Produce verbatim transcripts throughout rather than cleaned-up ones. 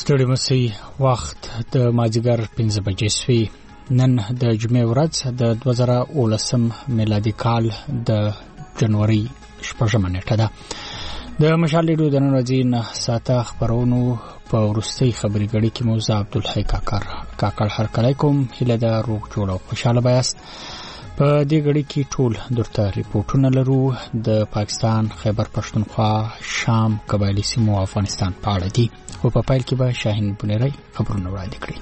ستړي مسئ وخت د مازدیګر پنځه بجې سوي. نن د جمعې ورځ د دوه زره اوولسم میلادي کال د جنوري شپږمه نیټه ده. د مشال ریډیو د نن ورځې نه ساعته خبرونو په وروستۍ خبري ګړۍ کې مو زه عبدالحی کاکړ کاکړ هرکلی کوم. هیله ده روغ جوړ او خوشحاله بیاست. په دې غړي کې ټول درته ریپورتونه لرو د پاکستان، خیبر پښتونخوا، شام، قبایلی سیمو او افغانستان په اړه دي. خو په پیل کې به شاهین بونیری خبرونه وړاندې کړي.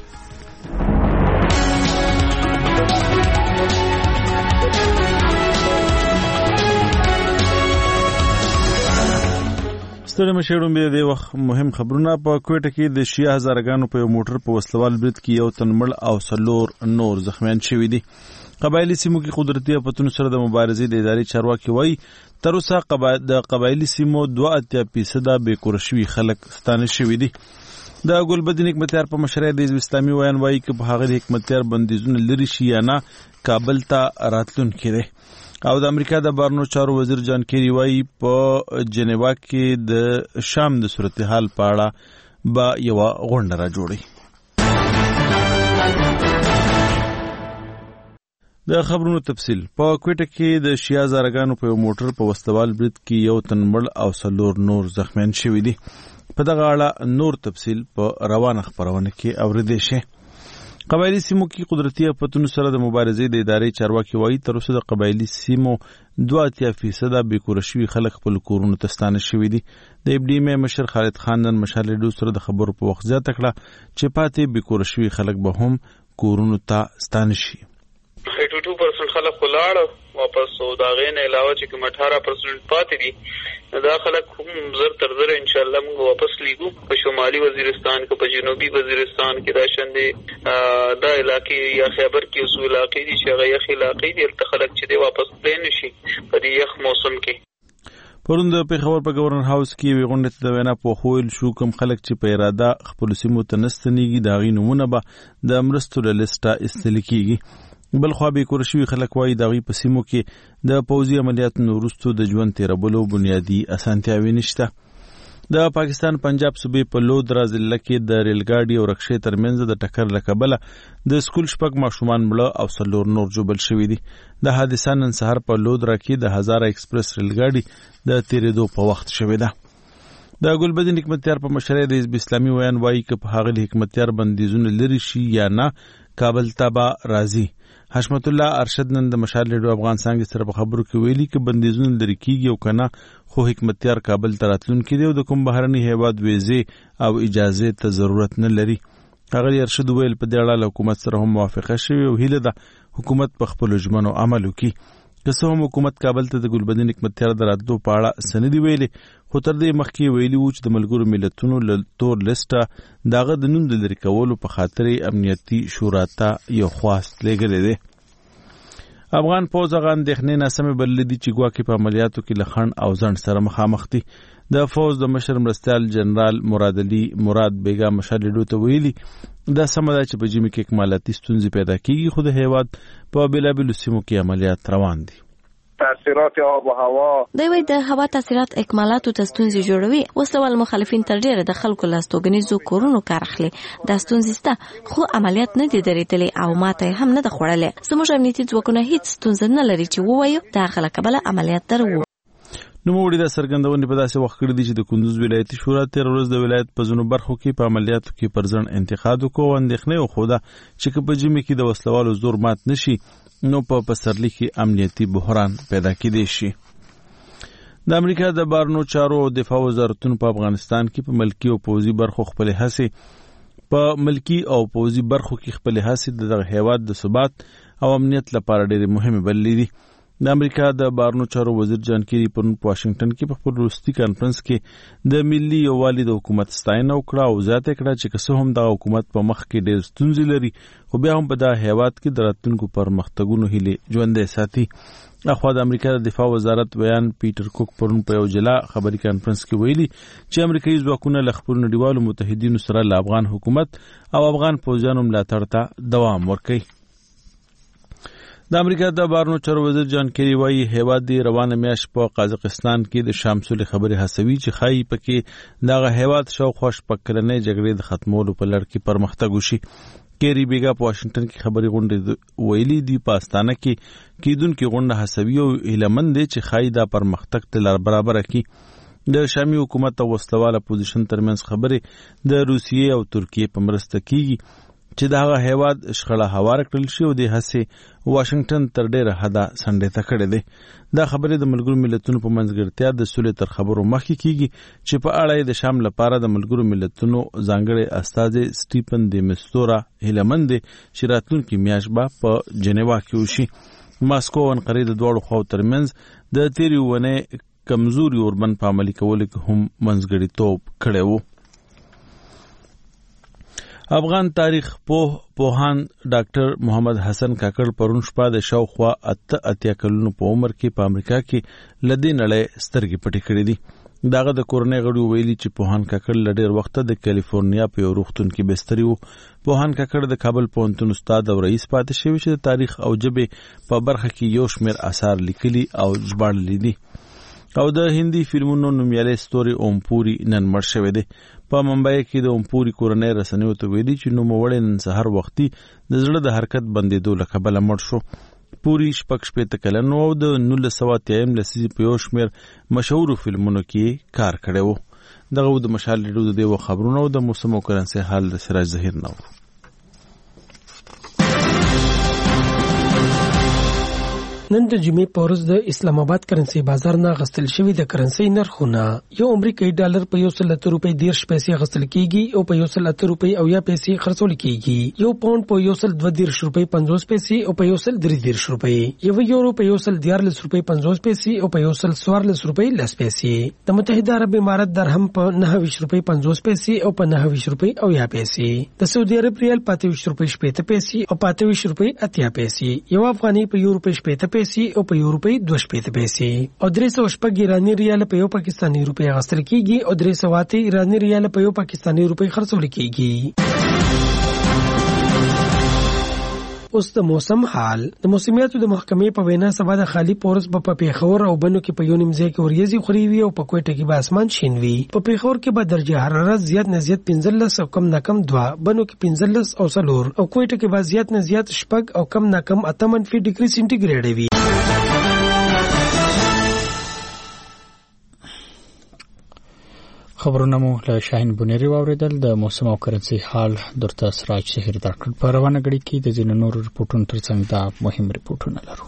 ستړي مشهورون به د وخت مهم خبرونه. په کوټه کې د شیا هزارګانو په موټر په وسلوال برید کې یو تن مړ او څلور نور زخمیان شوي دي. قبایلی سیمو کې قدرتي افتونو سره د مبارزې د ادارې چارواکي وایي تر اوسه د قبایلی سیمو دوه اتیا فیصده بې کوره شوي خلک ستانه شوي دي. د ګلبدین حکمتیار په مشرۍ د حزب اسلامي ویان وایي که په هغه حکمتیار بندیزونه لرې شي یا نه کابل ته راتلونکی دی. او د امریکا د بهرنیو چارو وزیر جان کیری وایي په جنیوا کې د شام د صورتحال په اړه به یوه غونډه راجوړي. د خبرونو تفصیل. په کوټه کې د شیا هزارګانو په موټر په وسلوال برید کې یو تن مړ او څلور نور زخمیان شوي دي. په دغه اړه نور تفصیل په روانه خبرونه کې اورېدای شي. قبایلی سیمو کې قدرتي افتونو سره د مبارزې د ادارې چارواکي وایي تر اوسه د قبایلی سیمو دوه اتیا فیصده بې کوره شوي خلک خپل کورونو ته ستانه شوي دي. د اف ډي ایم مشر خالد خان نن مشال ریډیو سره د خبرو په وخت زیاته کړه چې پاتې بې کوره شوي خلک به هم کورونو ته ستانه شي. ایټي ټو پرسنټ خلک ولاړ واپس او دا غین علاوه چې کوم اٹھارہ پرسنټ پاتې دي دا خلک هم زر تر زر ان شاء الله موږ واپس لیږو. په شمالي وزیرستان کې، په جنوبي وزیرستان کې دا شندې دا علاقې یا خیبر کې اوسو علاقې دي چې هغه یخ علاقې دي هلته خلک چې دی واپس تللی نشي په دې یخ موسم کې. پرون د پېښور په گورنر هاوس کې یوې غونډې ته د وینا پوښول شو کوم خلک چې په اراده خپلو سیمو ته نه ستنېږي د هغوی نومونه به د مرستو له لیسټه ایستل کېږي. بل خوا بې کوره شوي خلک وایي د هغوی په سیمو کې د پوځي عملیاتو وروستو د ژوند تېرولو بنیادي اسانتیاوې نشته. د پاکستان پنجاب صوبې په لودرا ضلع کې د ریلګاډي او رکشې ترمنځ د ټکر له کبله د سکول شپږ ماشومان مړه او څلور نور ژوبل شوي دي. د حادثه نن سهار په لودرا کې د هزاره ایکسپرس ریلګاډي د تېرېدو په وخت شوې ده. د ګلبدین حکمتیار په مشرۍ د حزب اسلامي ویان وایي که په هغه حکمتیار بندیزونه لرې شي یا نه کابل ته به راځي. حشمت الله ارشد نن د مشال ریډیو افغان څانګې سره په خبرو کې ویلي که بندیزونه لرې کېږي او که نه خو حکمتیار کابل ته راتلونکی دی او د کوم بهرني هیواد ویزې او اجازې ته ضرورت نه لري. ښاغلي ارشد وویل په دې اړه له حکومت سره هم موافقه شوې او هیله ده حکومت په خپلو ژمنو عمل وکړي. که څه هم حکومت کابل ته د ګلبدین حکمتیار د راتلو په اړه څه نه دي ویلي خو تر دې مخکې ویلي وو چې د ملګرو ملتونو له تور لیسټه د هغه د نوم د لرې کولو په خاطر امنیتي شورا ته یو خواست لېږلی دی. افغان پوځ هغه اندېښنې ناسمې بللې دي چې ګواکې په عملیاتو کې له خنډ او ځنډ سره مخامخ دي. د فوج د مشر مرستیال جنرال مراد علي مراد بیګا مشال ریډیو ته ویلي دا سمه ده چې په ژمي کې اکمالاتي ستونزې پیدا کېږي خو د هېواد په بېلابېلو سیمو کې عملیات روان دي. تاثیرات آب و هوا دوی وایي د هوا تاثیرات اکمالاتو ته ستونزې جوړوي. وسلوال مخالفین تر ډېره د خلکو له استوګنیزو کورونو کار اخلي. دا ستونزې شته خو عملیات نه دي درېدلي او ماته هم نه ده خوړلې. زموږ امنیتي ځواکونه هیڅ ستونزه نه لري چې ووایو د هغه له کبله عملیات درو. نوموړي دا څرګندونې په داسې وخت کړي دي چې د کندوز ولایتي شورا تېره ورځ د ولایت په ځینو برخو کې په عملیاتو کې پر ځنډ انتقاد وکړو او اندېښنه یې وښوده چې که په ژمي کې د وسلوالو زور مات نه شي نو په پسرلي کې امنیتي بحران پیدا کېدی شي. د امریکا د بهرنیو چارو او دفاع وزارتونو په افغانستان کې په ملکي او پوځي برخو خپلې هڅې په ملکي او پوځي برخو کې خپلې هڅې د دغه هېواد د ثبات او امنیت لپاره ډېرې مهمې بللې دي. د امریکا د بهرنیو چارو وزیر جان کیری پرون په واشنگټن کې په خپل وروستي کانفرنس کې د ملي یووالي د حکومت ستاینه وکړه او زیاته کړه چې که څه هم دغه حکومت په مخ کې ډېر ستونزې لري خو بیا هم په دغه هېواد کې د راتلونکو پرمختګونو هیلې ژوندۍ ساتي. اخوا د امریکا د دفاع وزارت بیان پیټر کوک پرون په یو جلا خبري کانفرنس کې ویلي چې امریکایي ځواکونه له خپلو نړیوالو متحدینو سره له افغان حکومت او افغان پوځیانو ملاتړ ته دوام ورکوي. د امریکا د بهرنیو چارو وزیر جان کیری وایي هیواد دی روانه میاشت په قازقستان کې د شام سولې خبرې هڅوي چې ښایي پکې دغه هیواد شاوخوا شپږ کلنې جګړې د ختمولو په لړ کې پرمختګ وشي. کیری بیګا په واشنگټن کې خبري غونډه ویلي دی په استانه کې کیدونکو غونډه هڅوي او هیلمند دي چې ښایي دا پرمختګ تل برابر کړي. د شامي حکومت او وسلواله پوزیشن ترمنځ خبرې د روسیې او ترکیې په مرسته کیږي چې دغه هیواد شخړه هوار کړل شي او د هڅې واشنگټن تر ډیره حده سنډې ته کړې ده. دا خبرې د ملګرو ملتونو په منځګړتیا د سولې تر خبرو مخکې کیږي چې په اړه د شام لپاره د ملګرو ملتونو ځانګړي استازي سټیفن دی مستورا هیلمند چې راتلونکي میاشت به په جنیوا کې وشي. ماسکو او انقره د دواړو خواو ترمنځ د تیرې ونې کمزوري اوربند په عملي کولو کې هم منځګړیتوب کړی وو. افغان تاریخ پوه پوهان ډاکټر محمد حسن کاکړ پرون شپه د شاوخوا اته اتیا کلونو په عمر کې په امریکا کې لدې نړۍ سترګې پټې کړې دي. داغه د کورنۍ غړو ویلي چې پوهان کاکړ لډیر وخت د کالیفورنیا په یو روغتون کې بستري وو. پوهان کاکړ د کابل پوهنتون استاد او رئیس پاتې شوی چې د تاریخ او ژبې په برخه کې یو شمېر آثار لیکلي او ژباړلي دي. او د هندي فلمونو نومیالی ستوري اوم پوري نن مړ شوی دی. په ممبئی کې د اوم پوري کورنۍ رسنیو ته ویلي چې نوموړی نن سهار وختي د زړه د حرکت بندېدو له کبله مړ شو. پوري شپږ شپېته کلن و او د نولس سوه اتیایم لسیزې په یو شمېر مشهورو فلمونو کې کار کړی و. دغه د مشال ریډیو د دې خبرونه او د موسم او کرنسي حال د سراج ظهیر نه و. نن د جمعې په ورځ د اسلام آباد کرنسي بازار نه غستل شوی د کرنسي نرخونه یو امریکایي ډالر په یو سل اته روپۍ دیرش پیسې غستل کیږي او په یو سل اته روپۍ او یا پیسې خرڅول کیږي. یو پاوند په یو سل دوه دیرش روپۍ پنځوس پیسې او په یو سل درې دیرش روپۍ. یو یورو په یو سل دیارلس روپۍ پنځوس پیسې او په یو سل څوارلس روپۍ لس پیسې. د متحده عرب امارات درهم په نهه ویشت روپۍ پنځوس پیسې او په نهه ویشت روپۍ او یا پیسې. د سعودي عرب ریال په اته ویشت روپۍ شپېته پیسې او په اته ویشت روپۍ اتیا پیسې. یو افغاني په یو روپۍ شپېته پیسې او په یو روپۍ دوه شپېته پیسې. او درې سوه شپږ ایراني ریال په یو پاکستاني روپۍ اخیستل کیږي او درې سوه اته ایراني ریال په یو پاکستاني روپۍ خرڅول کیږي. اوس د موسم حال. د موسمیاتو د محکمې په وینا سبا د خالی پورس په پیښور او بنو کې په یو نیم ځای کې وریځي خوري وي او په کوټه کې به اسمان شین وي. په پیښور کې به درجه حرارت زیات نه زیات پنځلس او کم نه کم دوه، بنو کې پنځلس او څلور او کوټه کې به زیات نه زیات شپږ او کم نه کم اته منفي ډیګري سنټیګریډ وي. خبرونه مو له شاهین بونری واوریدل. د موسم او کرنسي حال درته سراج شهر درکړ. په روانه غړي کې د ځینو نورو ریپورتونو ترڅنګ دا مهم ریپورتونه لرو.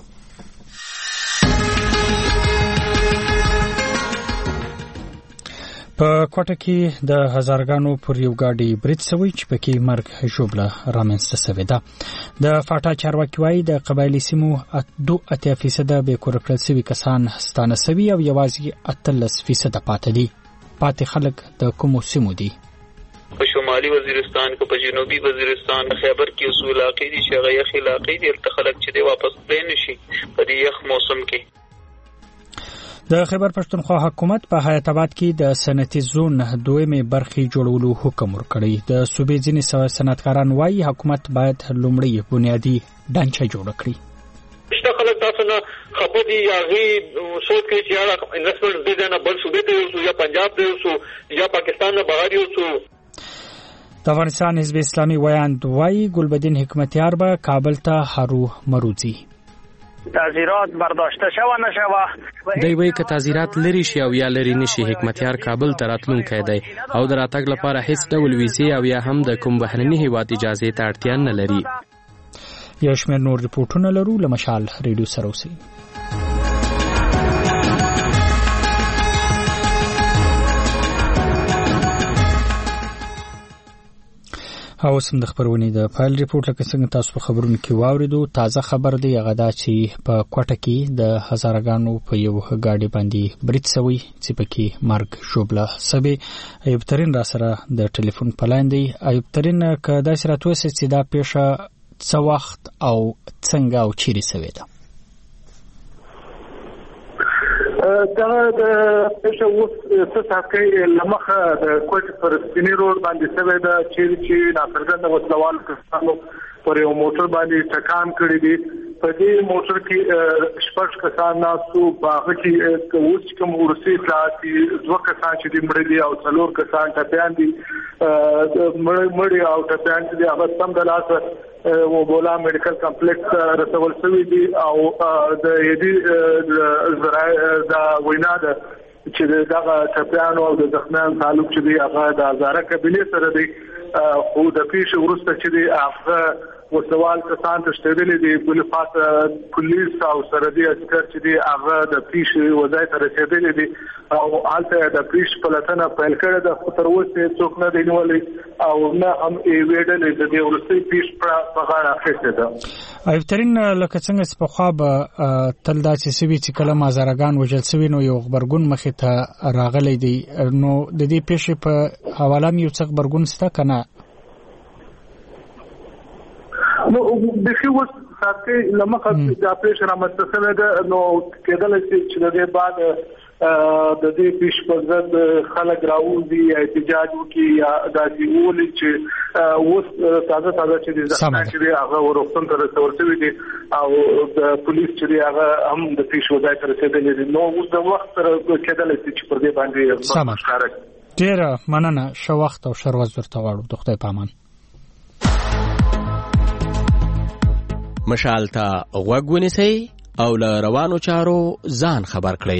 په کوټه کې د هزارګانو پر یو ګاډي برید شوی چې پکې مرګ ژوبله رامنځته شوې ده. د فاټا چارواکي وايي د قبایلي سیمو دوه اتیا فیصد به کور کړل شوي کسان ستانه شوي او یوازې اتلس فیصد پاتې دي. پاتې خلک د کومو سیمو دي؟ په شمالي وزیرستان کې، په جنوبي وزیرستان، خیبر کې اصول علاقې دي چې هغه یخ علاقې دي، البته خلک چې دی واپس تللی نشي په دې یخ موسم کې. د خیبر پښتونخوا حکومت په حیات آباد کې د صنعتي زون دویمې برخې جوړولو حکم ورکړی. د صوبې ځینې صنعتکاران وايي حکومت باید لومړی بنیادی ډانچه جوړ کړي. شته خلک تاسو نه خبر دي یا غي سوچ کوي چې یاره انویسټمنټ دې نه بل صوبې ته یوسو یا پنجاب ته یوسو یا پاکستان نه بهر یوسو. د افغانستان حزب اسلامي ویاند وايي ګلبدین حکمتیار به کابل ته هرو مروزي. تعزیرات برداشته شوه نشوه. دی وایي که تعزیرات لري شي او یا لري نشي حکمتیار کابل ته راتلونکی دی او د راتګ لپاره هیڅ ډول ویزې او یا هم د کوم بهرني هیواد اجازې ته اړتیا نه لري. یو شمېر نور ریپورتونه لرو. له مشال ریډیو سره اوسئ. او سم د خبرونې د فایل ریپورت لکه څنګه تاسو په خبرونو کې واوریدو. تازه خبر دی هغه دا چې په کوټه کې د هزارګانو په یو ګاډي باندې برید شوی چې پکې مرګ ژوبله شوی. ایوب ترین را سره د ټلیفون په لاین دی. ایوب ترین که داسې راتوسي چې دا پیښه څه وخت او څنګه او چیرې شوې ده؟ دا د پیښه اوس څه ساعتې له مخه د کوټې پر سپینې روډ باندې شوې ده چیرې چې ناڅرګنده وسلوال کسانو پر یو موټر باندې ټکان کړی دی په دې موټر کې شپږ کسان ناسو باغ کې اوس کوم ورسي خلاصي دوه کسان چې مړ دي او څلور کسان ټپيان دي مړ او ټپيان دي هغه سم د لاسه و بولا میډیکل کمپلیکس رسول شوی دي او د دې زراعي دا وینا ده چې دا ټپيان او د زخمیان تعلق چې دی هغه د هزاره قبيله سره دی خو د پیښ ورسته چې دی هغه و سوال کسان تشتیدلې دي بل خاص پولیس او سردي عسكر چې دي هغه د پیښ وضعیت رسیدلې دي او حالته د پیښ پلاتنه پیل کړه د خطر وسه څوک نه دی نیولې او نه هم ایویډل د دې ورسته پیښ په غاړه اخیسته ده. ایفترین لکه څنګه چې په خوا به تل داسې سوي چې کله مازارګان وجل سوي نو یو خبرګون مخې ته راغلی دی نو د دې پیښې په حواله یو څه خبرګون ستا کنه نو د خو ساتي لمخه د اپریشن مستسنه ده نو کېدل چې د دې بعد د دې پیش په ضد خلک راوځي احتجاج وکړي یا د دیول چې اوس تازه تازه چې د ځان چې هغه ورستون تر ورسوي دي او د پولیس چې هغه هم د پیش وځای تر رسیدلې دي نو اوس د وخت سره کېدل چې پر دې باندې مشارک ډیر مننه شو وخت او شروز ورته واړو د خدای پامان مشال ته غوږ ونیسئ او له روانو چارو ځان خبر کړئ.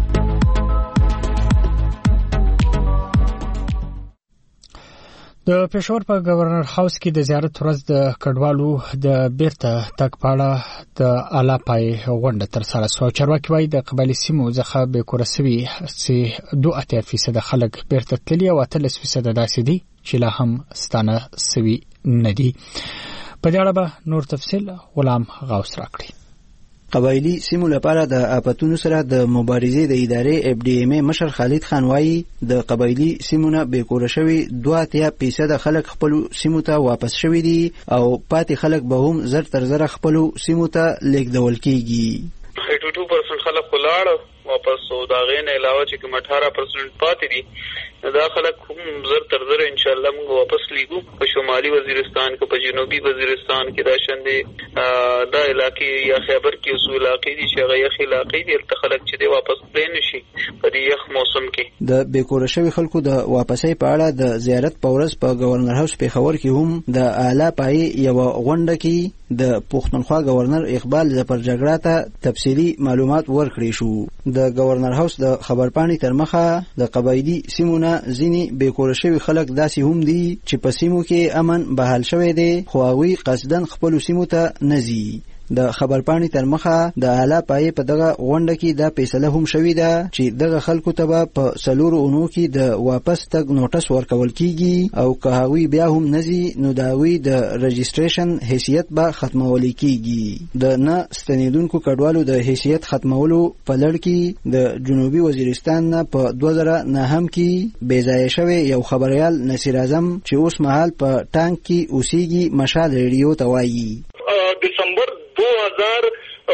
د پېښور په گورنر هاوس کې د زیارت ورځ د کډوالو د بیرته تګ پاړه د اعلی پای غونډه تر سره شو. چارواکي وايي د قبایلي سیمو څخه به کورسوي چې دوه اتیا فیصد خلک بیرته تللي او اتلس فیصد داسې دي چې لا هم ستانه سوي نه دي. په دې اړه به نور تفصیل غلام غوث راکړي. قبایلی سیمو لپاره د آفتونو سره د مبارزې د ادارې اف ډي ام ای مشر خالد خان وايي د قبایلی سیمونه به کور شوي دوه اتیا فیصد خلک خپل سیمو ته واپس شوي دي او پاتې خلک به هم زر تر زر خپل سیمو ته لیږدول کیږي. اټو ټو پرسنټ خلک ولاړ واپس او دا غین علاوه چې کوم اٹھارہ پرسنټ پاتې دي دا خلک هم زر تر زر ان شاء الله موږ واپس لیږو. په شمالي وزیرستان کې په جنوبي وزیرستان کې دا شندې دا علاقې یا خیبر کې اوسو علاقې دي چې هغه یخ علاقې دي تل خلک چې دی واپس پلان نشي په دې یخ موسم کې. د بیکور شوی خلکو د واپسۍ په اړه د زیارت په ورځ په گورنر هاوس پېښور کې هم د اعلی پای یو غونډه کې د پښتونخوا گورنر اقبال ظفر جګړه ته تفصیلی معلومات ورکړي شو. د گورنر هاوس د خبرپاڼې تر مخه د قبایلی سیمونه ځینی بیکور شوی خلک داسې هم دي چې په سیمو کې امن بحال شوی دی خو هغوی قصدن خپل سیمو ته نزي. د خبرپاڼې تر مخه د اعلی پای په دغه غونډه کې دا فیصله هم شوې ده چې دغه خلکو ته په سلور اونو کې د واپس تګ نوټس ورکول کیږي او که هغوی بیا هم نزي نو د هغوی د رجسټریشن حیثیت به ختمول کیږي. د نه ستنیدونکو کډوالو د حیثیت ختمولو په لړ کې د جنوبي وزیرستان نه په دوه زره نهم کې بې ځایه شوی یو خبریال نصیر اعظم چې اوس مهال په ټانک کې اوسېږي مشال ریډیو ته وایي دسمبر دو هزار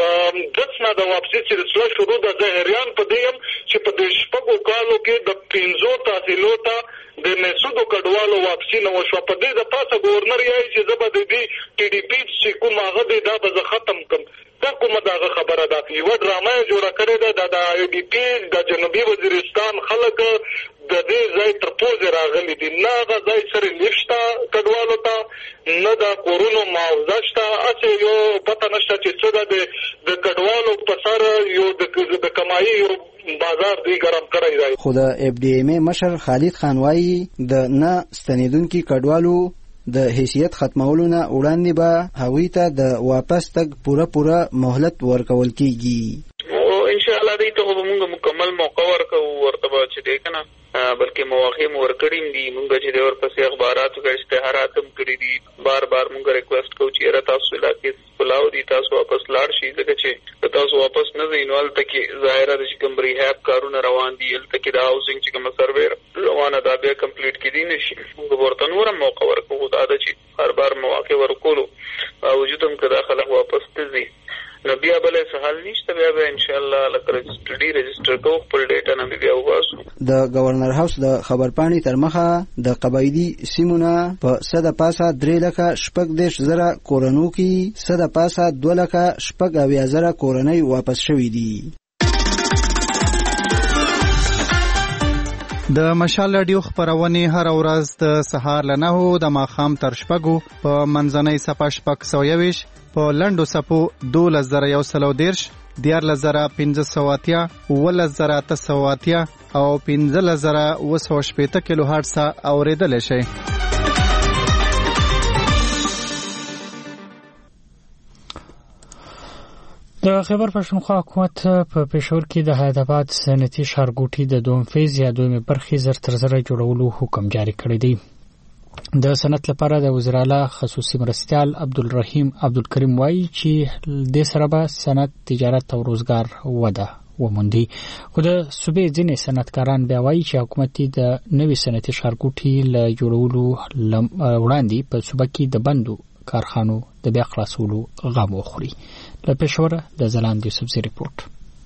دس نه د واپسي سلسله شروع د ظاهریان په دیم چې په د شپږو کالو کې د پنځو تحصیلو ته د مسعود کډوالو واپسی نه وشو. په دې د پاسه گورنر یې چې زبر د دې ټي ډي پی چې کوم هغه د دا به ختم کم دا کومه دا خبره ده یو ډرامه جوړه کړې ده د ای ډي پی د جنوبي وزیرستان خلک د دې ځای تر پوزې راغلي دي نه دا ځای سره نشته کډوالو ته نه دا کورونو معاوضه شته اته یو پته نشته چې څه ده د کډوالو په سر یو د کمایي یو بازار دی ګرم کړی دی. خو د اف ډي ام ای مشر خالد خان وايي د نه ستنیدونکو کډوالو د حیثیت ختمولو نه وړاندې به هغوی ته د واپس تګ پوره پوره مهلت ورکول کیږي. ان شاء الله دې ته موږ مکمل موقع ورکو ورته چې دی کنه بلکې مواقع مو ورکړیم دي موږ چې د ورپسې اخباراتو کې اشتهارات هم کړی دي بار بار موږ ریکوست کوو چې را تاسو علاقې پلاو دي تاسو واپس لاړ شئ ځکه چې تاسو واپس نه ځئ نو هلته کې ظاهره ده چې کوم ریهاب کارونه روان دي هلته کې د هاوسنګ چې کومه سروې روانه ده بیا کمپلیټ کیدی نشي موږ ورته نور هم موقع ورکوو دا ده چې هر بار مواقع ورکولو باوجود هم که دا خلک واپس ته ځي نو بیا بلې سهال نشته بیا به ان شاء الله لکه رجسټر ډي رجسټر کو خپل ډیټا نه بیا وباسو. د گورنر هاوس د خبرپاڼې تر مخه د قبایلی سیمونه په صد پاسه درې لکه شپږ دېرش زره کورنو کې صد پاسه دوه لکه شپږ اویا زره کورنۍ واپس شوي دي. د مشال رادیو خبرونه هر ورځ د سهار له نهو د ماښام تر شپږو په منځنۍ صفه شپږ سوه یوویشت په لنډو صفو دولس زره یو سل او دېرش دیارلس زره پنځه سوه اتیا اوولس زره اته سوه اتیا او پنځلس زره اوه سوه شپېته کیلو هرټز اورېدلی شئ. د خیبر پښتونخوا حکومت په پېښور کې د حیدرآباد صنعتي ښارګوټي د دویم فیز یا دویمې برخې زر تر زره جوړولو حکم جاری کړی دی. د صنعت لپاره د وزیر اعلی خصوصي مرستیال عبدالرحیم عبدالکریم وایي چې د سره به صنعت تجارت او روزګار وده وموندي. خو د صوبې ځینې صنعتکاران بیا وایي چې حکومت د نوي صنعتي ښارګوټي له جوړولو وړاندې په صوبه کې د بندو کارخانو د بیا خلاصولو غم وخوري. له پېښوره د ځلاند یوسفزي ریپورت.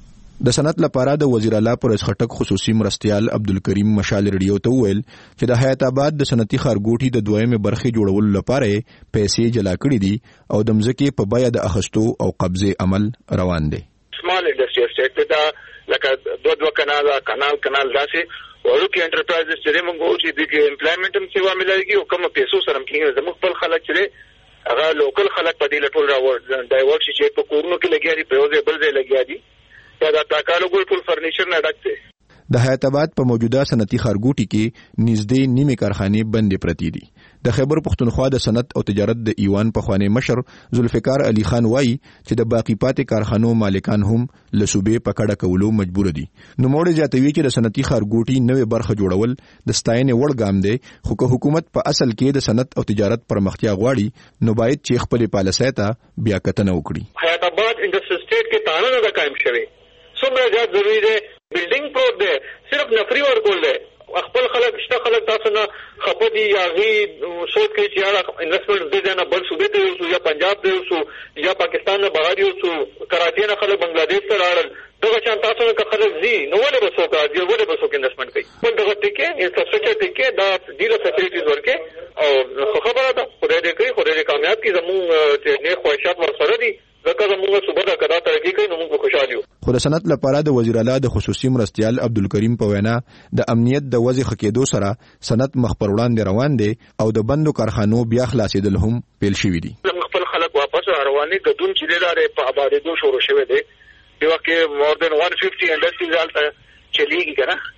د صنعت لپاره د وزیر اعلی پرویز خټک خصوصي مرستیال عبدالکریم مشال ریډیو ته وویل چې د حیات آباد د صنعتي ښارګوټي د دویمې برخې جوړولو لپاره پیسې جلا کړې دي او د مځکې په بیه د اخیستو او قبضې عمل روان دی. سمال انډسټری اسټیټ دا لکه دوه دوه کانال کانال کانال داسې ورکه انټرپرایزز چې موږ چې د امپلایمنټ هم سیوا ملایږي او کوم پیسو سره موږ زموږ خپل خلک چې هغه لوکل خلک په دې لټول راوړل ډایورټ چې په کورونو کې لګیا دي په ځای بل ځای لګیا دي دا د تاکالو ګل ټول فرنیچر نه ډک دي. د حیات آباد په موجوده صنعتي ښارګوټي کې نږدې نیمه کارخانې بندې پرتې دي. د خیبر پښتونخوا د صنعت او تجارت د ایوان پخوانی مشر ذوالفقار علي خان وایي چې د باقی پاتې کارخانو مالکان هم له صوبې په کډه کولو مجبور دي. نو موږ جاتوي چې د صنعتي ښارګوټي نوې برخه جوړول د ستاینې وړ ګام دی، خو که حکومت په اصل کې د صنعت او تجارت پرمختیا غواړي نو باید چې خپل پالیسۍ ته بیا کتنه وکړي. حیات آباد انډسټری اسټیټ کې تانه نه قائم شوی څومره زیات ضروری دی. بلډینګ پروت دی صرف نفری ورکول دی. خپل خلک شته خلک تاسو نه خپدي یا غي سوچ کوي چې هغه انویسټمنټ دې نه بل صوبې ته یو یا پنجاب ته یو یا پاکستان نه بهر یو کراچي نه خلک بنگلاديش ته راړل دغه چان تاسو نه خلک زی نو ولې به څوک راځي ولې به څوک انویسټمنټ کوي په دغه ټکي انفراستراکچر ټکي دا ډیره فیسیلیټیز ورکه او خبره ده خدای دې کوي خدای دې کامیاب کړي زموږ چې نه خواهشات ورسره دي ځکه زموږ صوبه دا کدا ترقی کوي نو موږ خوشاله یو. خو د صنعت لپاره د وزیر اعلی د خصوصي مرستیال عبدالکریم په وینا د امنیت د وضع خکېدو سره صنعت مخ پر وړاندې روان دی او د بندو کارخانو بیا خلاصېدل هم پیل شوي دي. خپل خلک واپس رواني ګډون چې لري په آبادېدو شروع شوی دی. یو کې مور دین one fifty انډسټریز الته چلیږي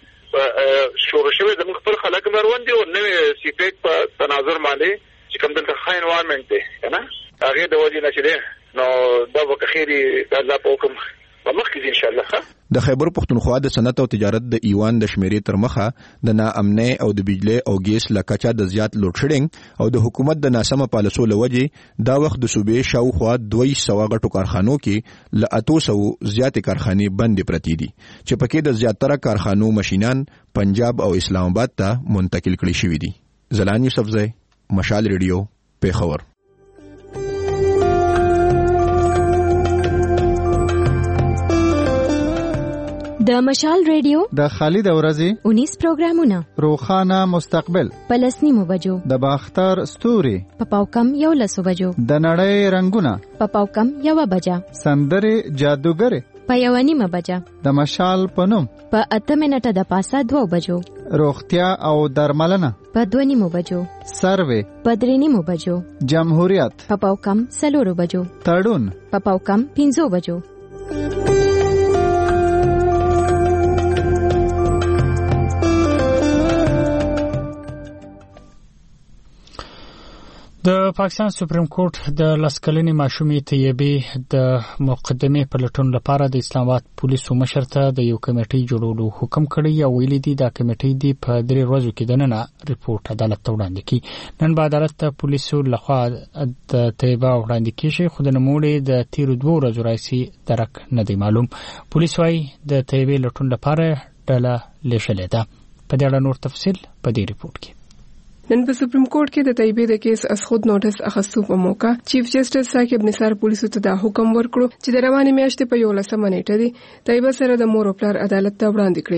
کنه شروع شوی زموږ خپل خلک روان دي او نوې سی پیک په تناظر باندې چې کوم دلته ښه انوایرنمنت دی کنه هغه د وجې نشي دی نو دا وکخيري الله په حکم په مخ کې ان شاء الله. د خیبر پښتونخوا د صنعت او تجارت د ایوان د شمیرې تر مخه د ناامنۍ او د بجلی او ګیس لکچا د زیات لوډ شیډینګ او د حکومت د ناسمه پالیسو لوجې دا وخت د صوبې شاوخوا دوه سوه غټو کارخانو کې له اتو سوو زیاتې کارخانې بندې پرتې دي چې پکې د زیاتره کارخانو ماشینان پنجاب او اسلام آباد ته منتقل کړي شوي دي. زلان یوسفزی، مشال ریډیو، پیښور. د مشال ریډیو د خالد ورځې انیس پروګرامونه روخانه مستقبل پلسنی مبجو د باختر ستوري په پاوکم یو لسو بجو د نړۍ رنگونه په پاوکم یو بجا سندره جادوګر په یو نیمه بجا د مشال پنوم په اته منټه د پاسه دوه بجو روغتیا او درملنه په دوه نیمه بجو سروې په درې نیمه بجو جمهوریت په پاوکم سلورو بجو تړون په پاوکم پنځو بجو. د پاکستان سپریم کورټ د لسکلنې ماشومې طیبې د مقدمې په لټون لپاره د اسلام آباد پولیسو مشر ته د یو کمیټې جوړولو حکم کړی او ویلي دي دا کمیټې دی په درې ورځو کې د نن ریپورت عدالت ته وړاندې کړي. نن به عدالت ته پولیسو لخوا د طیبه وړاندې کیږي خو د نوموړي د تیرو دوه ورځو راځي درک نه دی معلوم. پولیس وايي د طیبې لټون لپاره ډله لېږلې ده. په دې اړه نور تفصیل په دې ریپورت کې. نن په سپریم کورټ کې د طیبې د کیس اس خود نوټس اخیستو په موقع چیف جسټس صاحب نثار پولیسو ته دا حکم ورکړو چې د روانې میاشتې په یولسمه نیټه دی طیبه سره د مور او پلار عدالت ته وړاندې کړی شي.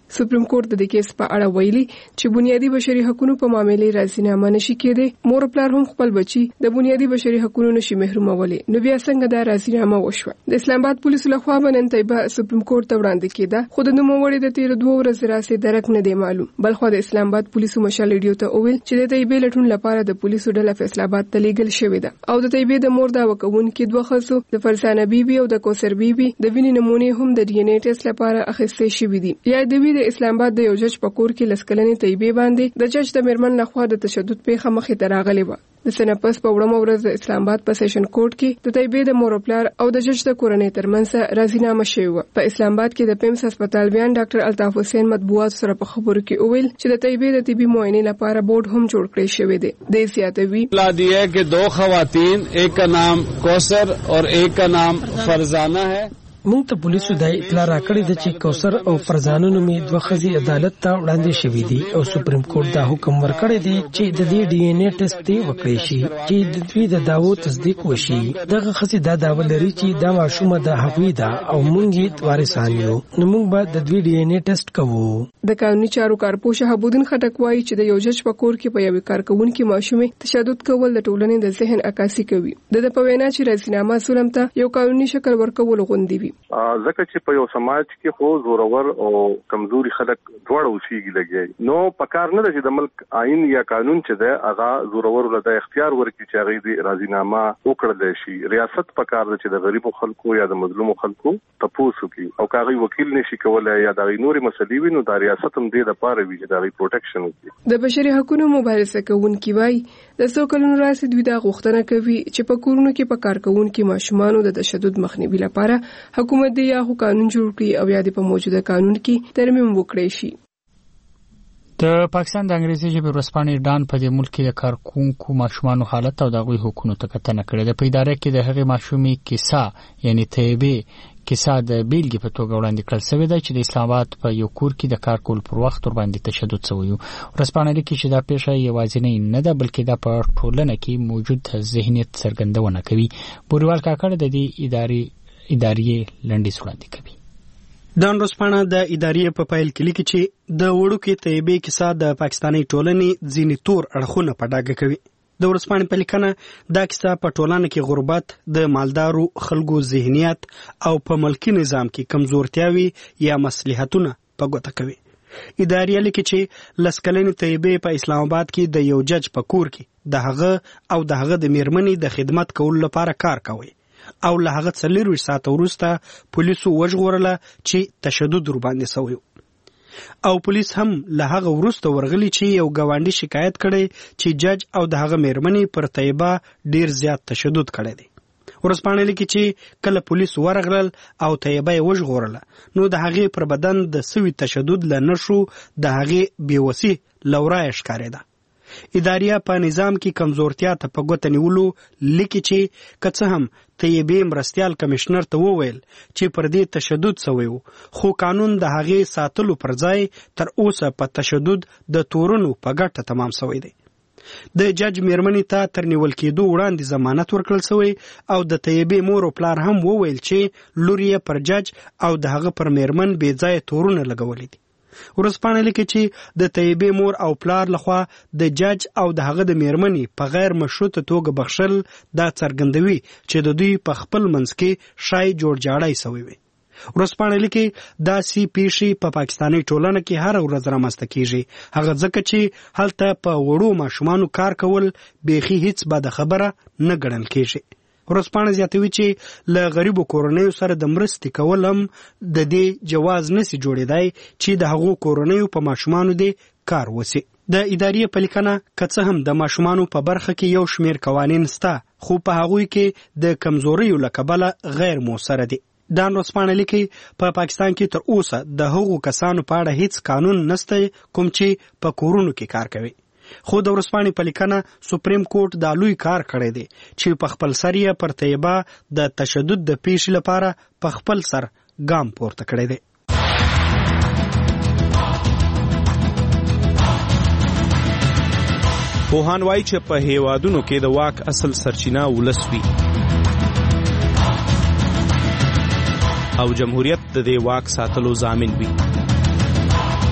سپریم کورټ د دې کیس په اړه ویلي چې بنیادي بشري حقوقو په معاملې راځینامه نشي کېده، مور پلار هم خپل بچي د بنیادي بشري حقوقو نشي محرومولي، نو بیا څنګه دا راځینامه وشوه؟ د اسلام آباد پولیسو لخوا باندې طیبه سپریم کورټ ته وړاندې کېده، خو د نوموړي د تیر دوه ورځې راځي درک نه دی معلوم. بلخو د اسلام آباد پولیسو مشال ریډیو ته وویل چې د طیبه لټون لپاره د پولیسو ډله فیصل آباد ته لیږل شوې ده او د طیبه د مور دا وکونکي دوه خصو د فرزانه بیبي او د کوثر بیبي د وینې نمونې هم د ډي ان اے ټیسټ لپاره اخیستل شوې دي. یا د وی د اسلام آباد د یو جج په کور کې لسکلنې طیبه باندې د جج د میرمن لخوا د تشدد پیښه مخې ته راغلې و. د سنپس په وړمو ورځ د اسلام آباد په سیشن کورټ کې د طیبه د مور پلار او د جج د کورنۍ ترمنځ راځینامه شوی و. په اسلام آباد کې د پیمس هسپتال بیان ډاکټر الطاف حسین مطبوعات سره په خبرو کې وویل چې د طیبه د طبي معاینې لپاره بورډ هم جوړ کړی شوی دی. د زیاتوي اطلاع دی ہے کہ دو خواتین، ایک کا نام کوثر اور ایک کا نام فرزانہ ہے. موږ ته پولیسو د اطلاع راکړې ده چې کوثر او فرزانه نومې دوه ښځې عدالت ته وړاندې شوې دي او سپریم کورټ دا حکم ورکړی دی چې د دې ډي ان اے ټیسټ دی وکړي شي چې د دوی د داوو تصدیق وشي. دغه ښځې دا داوا لري چې دا ماشومه د هغوی ده او موږ یې وارثان یو، نو موږ به د دوی ډي ان اے ټیسټ کوو. د قانوني چارو کارپوه شهابالدین خټک وایي چې د یو جج په کور کې په یوې کارکوونکې ماشومې تشدد کول د ټولنې د ذهن عکاسي کوي. د په وینا چې راځینامه ظلم ته یو قانوني شکل ورکول غوندي وي. ځکه چې په یو سماج کې خو زورور او کمزوري خلک دواړه اوسېږي لګي، نو پکار نه ده چې د ملک آئین یا قانون چې ده هغه زورور له اختیار ورکړي چې هغه دې راځینامه وکړل شي. ریاست پکار ده چې د غریبو خلکو یا د مظلومو خلکو تپوس وکړي او کاغي وکیل نشي کولای یا د نوري مسلې وي، نو د ریاست هم دې لپاره وي چې د پروټیکشن وکړي. د بشري حقوقو مبارزه کوونکي وایي د څو کلونو راځي دوی دا غوښتنه کوي چې په کورونو کې په کارکوونکو ماشومانو د تشدد مخنیوي لپاره حکومت دی یا قانون جوړ کړي او یا د په موجوده قانون کې ترمیم وکړي شي. د پاکستان د انګریزي ژبې ورځپاڼې ډان په دې ملک کې د کارکونکو ماشومانو حالت او د هغوی حقوقو ته کتنه کړې ده. په اداره کې د هغې ماشومې کیسه یعنی طیبه کیسه د بیلګې په توګه وړاندې کړل شوې ده چې د اسلام آباد په یو کور کې د کار کول پر وخت ور باندې تشدد شوی و. ورځپاڼه لیکي چې دا پیښه یوازینۍ نه ده بلکې دا په ټولنه کې موجود ذهنیت څرګندونه کوي. بوریوال کاکړ د دې ادارې ادارې لنډیز وړاندې کوي. دان ورځپاڼه د ادارې په پایل کې لیکي چې د وړوکې طیبې کیسه د پاکستاني ټولنې ځینې تور اړخونه په ډاګه کوي. د ورځپاڼې په لیکنه دا کیسه په ټولنه کې غربت، د مالدارو خلکو ذهنیت او په ملکي نظام کې کمزورتیاوي یا مصلحتونه په ګوته کوي. ادارې لیکي چې لسکلنې طیبې په اسلام آباد کې د یو جج په کور کې د هغه او د هغه د میرمنې د خدمت کولو لپاره کار کوي او له هغه څلور ساعته وروسته پولیسو وژغورله چې تشدد ور باندې شوی او پولیس هم له هغه وروسته ورغلي چې یو ګاونډي شکایت کړي چې جج او د هغه میرمنې پر طیبه ډیر زیات تشدد کړی دی. ورځپاڼه لیکي چې کله پولیس ورغلل او طیبه یې وژغورله نو د هغې پر بدن د سوي تشدد له نښو د هغې بېوسي لورایه ښکارېده. ادارې په نظام کې کمزورتیا ته په ګوته نیولو لیکي چې که څه هم طیبې مرستیال کمشنر ته وویل چې پر دې تشدد شوی و، خو قانون د هغې ساتلو پر ځای تر اوسه په تشدد د تورنو په ګټه تمام شوی دی. د جج میرمنې ته تر نیول کېدو وړاندې ضمانت ورکړل شوی او د طیبې مور او پلار هم وویل چې لور یې پر جج او د هغه پر میرمن بې ځایه تورونه لګولي دي. ورځپاڼه لیکي چې د طیبې مور او پلار لخوا د جج او د هغه د میرمنې په غیر مشروطه توګه بخښل دا څرګندوي چې د دوی په خپل منځ کې شای جوړ جاړی شوی وي. ورځپاڼه لیکي داسې پیښې په پاکستاني ټولنه کې هر ورځ رامنځته کیږي، هغه ځکه چې هلته په وړو ماشومانو کار کول بیخي هیڅ بده خبره نه ګڼل کیږي. ورځپاڼه زیاتوي چې له غریبو کورنیو سره د مرستې کول هم د دې جواز نشي جوړېدای چې د هغو کورنیو په ماشومانو دې کار وسی. د ادارې په لیکنه که څه هم د ماشومانو په برخه کې یو شمیر قوانین شته، خو په هغوی کې د کمزوریو له کبله غیر مؤثره دي. دان ورځپاڼه لیکي په پاکستان کې تر اوسه د هغو کسانو په اړه هیڅ قانون نشته کوم چې په کورونو کې کار کوي. خو د ورځپاڼې په لیکنه سپریم کورټ دا لوی کار کړی دی چې په خپل سر یې پر طیبه د تشدد د پیښې لپاره په خپل سر ګام پورته کړی دی. پوهان وایي چې په هیوادونو کې د واک اصل سرچینه ولس وي او جمهوریت د دې واک ساتلو ضامن وي.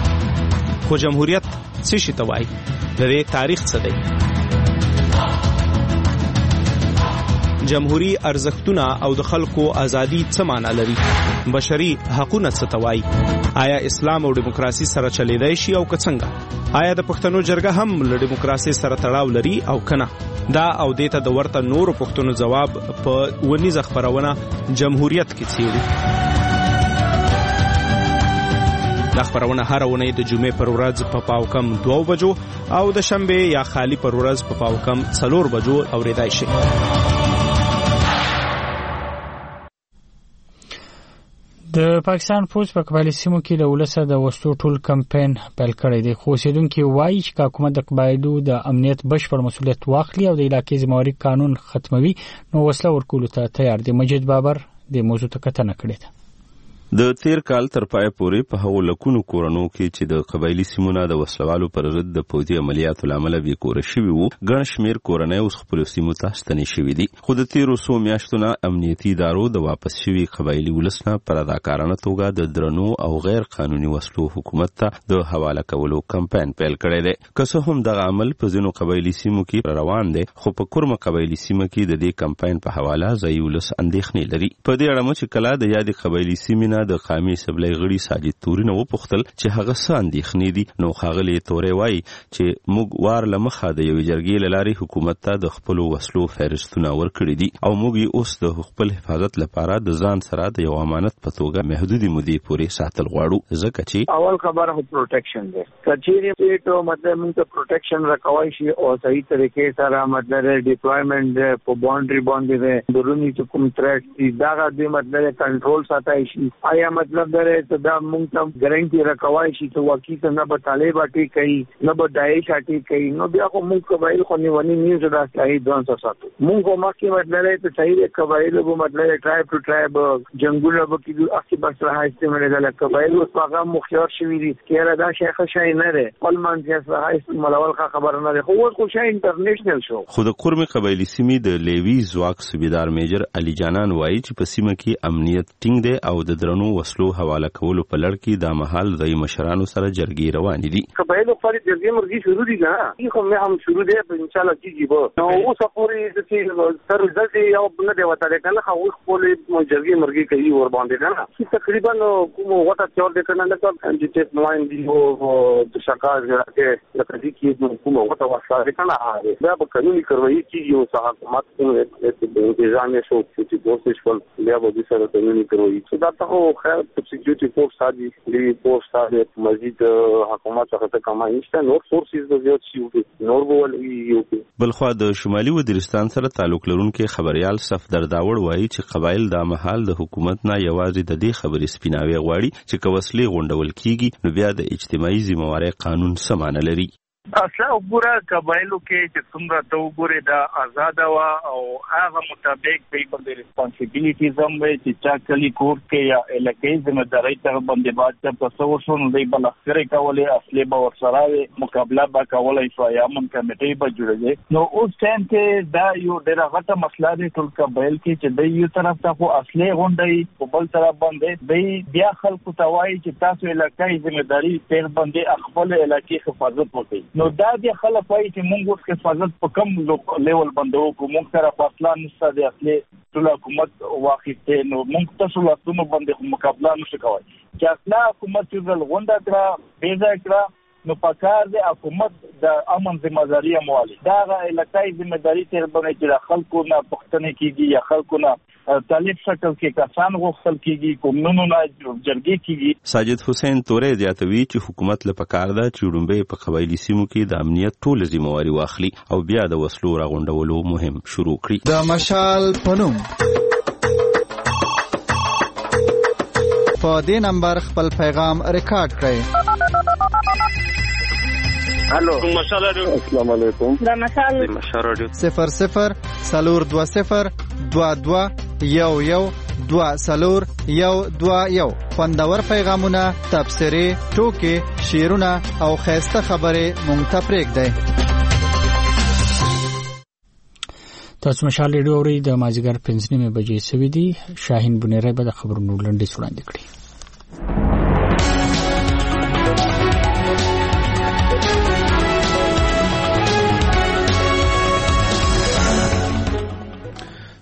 خو جمهوریت څه شي ته وایي؟ د دې تاریخ څه دی؟ جمهوری ارزښتونه او د خلکو ازادي څه معنا لري؟ بشري حقوقونه څه ته وایي؟ آیا اسلام او دیموکراسي سره چلیدای شي او که څنګه؟ آیا د پښتنو جرګه هم له دیموکراسي سره تړاو لري او کنه؟ دا او دیته د ورته نورو پښتنو جواب په ونیزه خبرونه جمهوریت کې څیړي. دا خبرونه هر ونې د جمعې پر ورځ په پاو کم دوه بجو او د شنبه یا خالی پر ورځ په پاو کم څلور بجو اوریدای شي. د پاکستان فوج په قبایلي سیمو کې د ولسه د وسلو ټول کمپاین پیل کړی دی، خو اوسیدونکي وایي چې حکومت د قبایلو د امنیت بشپړ مسؤلیت واخلي او د علاقې ذمہواري قانون ختموي نو وسله ورکولو ته تیار دی. مجید بابر د موضوع ته کتنه کړې ده. د تیر کال تر پای پورې په هغو لکونو کورونو کې چې د قبایلي سیمونو د وسلوالو پر ضد د پوځي عملیاتو لامل به کور شوي وو، ګڼ شمیر کورنۍ اوس خپل سیمو ته ستنې شوي دي. خو د تیرو څو میاشتو نه امنیتي ادارو د واپس شوي قبایلي ولسنه پر اداکارانه توګه د درنو او غیر قانوني وسلو حکومت ته د حواله کولو کمپاین پیل کړی دی. که څه هم دغه عمل په ځینو قبایلي سیمو کې روان دی، خو په کومه قبایلي سیمه کې د دې کمپاین په حواله ځایي ولس اندېښنې لري. په دې اړه چې کله د یادې قبایلي سیمې د قامي سبلای غړي ساجد توري نو پوښتل چې هغه څه اندېښنې دي، نو ښاغلي توري وایي چې موږ وار لمخه د یوې جرګې له لارې حکومت ته د خپلو وسلو فهرستونه ورکړي دي او موږ یې اوس د خپل حفاظت لپاره د ځان سره د یو امانت په توګه محدودې مودې پورې ساتل غواړو، ځکه چې اول خبره هو پروټیکشن دی. کچېری ته مطلب موږ ته پروټیکشن راکوي شي او صحیح طریقې سره مطلب ډیپلویمنٹ په باونډري باندې دی، درونی چې کوم تھریټ دی دا د مطلب کنټرول ساتي شي. آیا مطلب درې ته دا موږ ته ګارانټي راکوي شي چې واقعي څنګه به طالب اټي کوي نه به داعش اټي کوي، نو بیا خو موږ قبایل خو نیونی نیوز راځي ځان ساتو. موږ ما کې مطلب ته صحیح قبایل به مطلب ټرایب ټو ټرایب جنگونه به کې اخی بس راځي چې مله د قبایل او هغه مخيار شوی دي کله دا شیخ شای نه ده خپل منځ راځي ملول خبر نه ده، خو خو شای انټرنیشنل شو. خو د کورمه قبایلی سیمې د لیوی زواک سوبیدار میجر علي جانان وایي چې په سیمه کې امنیت ټینګ دی او د درنو وسلو حواله کولو په لړ کې د محل ځای مشرانو سره جرګې روانې دي. قبایلو پر جرګې مرګي شروع دي نه خو مې هم شروع دی په ان شاء الله کیږي به نو اوس پورې د چې تر ځلې یو نه دی وته کنه خو خپل جرګې مرګي کوي ور باندې نه تقریبا کوم وته څور د کنه نه چې چې نوان دی او د شکار کې لکه دي کې کوم وته واسه کنه هغه دا به قانوني کاروایی کیږي او حکومت کوم انتظام شو چې کوشش وکړي بیا به د سره قانوني کاروایی څه دا ته خیر سکیورټي فورس سادي دی فورس سادي مزید حکومت څخه کمه نشته، نور فورسز د زیات شي نور بولوي. بلخوا د شمالي وزیرستان سره تعلق لرونکي خبريال صفدر داوړ وایي چې قبایل د محل د حکومت نه یوازې د دې خبرې سپیناوي غواړي چې کوسلې غونډول کیږي نو بیا د اجتماعي ذمہواري قانون سمانه لري. اصلا وګوره قبایلو کې چې څومره ته وګوره دا آزاد وا او هغه مطابق به په ریسپانسیبিলিټیز هم وي چې چا کلی کور کې یا الکه ځمداري ته باندې باید په څو شون دی بل اخره کولې اصلي به ورسره مقابله به کولای شو یا مون کمیټې به جوړېږي. نو اوس ټایم کې دا یو ډېر غټه مسله دی ټول قبایل کې چې د یو طرف ته خو اصلي غونډي په بل طرف باندې دی بیا خلکو ته وایي چې تاسو الکه ځمداري په باندې خپل الکه حفاظت وکړئ. نو دا د خلک وایي چې موږ اوس حفاظت په کم لیول باندې وکړو، موږ سره فاصله نشته د اصلي ټول حکومت واخیسته، نو موږ تاسو لاسونو باندې مقابله نشو کولی چې اصلا حکومت چې غونډه کړه بیځه کړه نو پکار دی حکومت د امن ذمہداري اموالي دا علاقائی ذمہداري تر باندې چې خلکو نه پښتنه کیږي یا خلکو نه طالب شکل کې کسان غوښتل کیږي کومونو نه جرګې کیږي. ساجد حسین تورې زیاتوي چې حکومت له پکار ده چې وړاندې په قبایلی سیمو کې د امنیت ټول ذمہواري واخلي او بیا د وسلو راغونډولو مهم شروع کړي. د مشال پنوم په دې نمبر خپل پیغام ریکارډ کړئ. الو مشال رادیو السلام علیکم دا مشال مشال رادیو صفر صفر سلور دو صفر دو دو یو یو دو سلور یو دو یو خوندور پیغامونه تبصرې ټوکې شعرونه او خیسته خبرې مونږ ته پرېږدئ. تاسو مشال ریډیو اورئ د مازیګر پنځه نیمې بجې سوي دي. شاهین بنيري به د خبرونو لنډیز وړاندې کړي.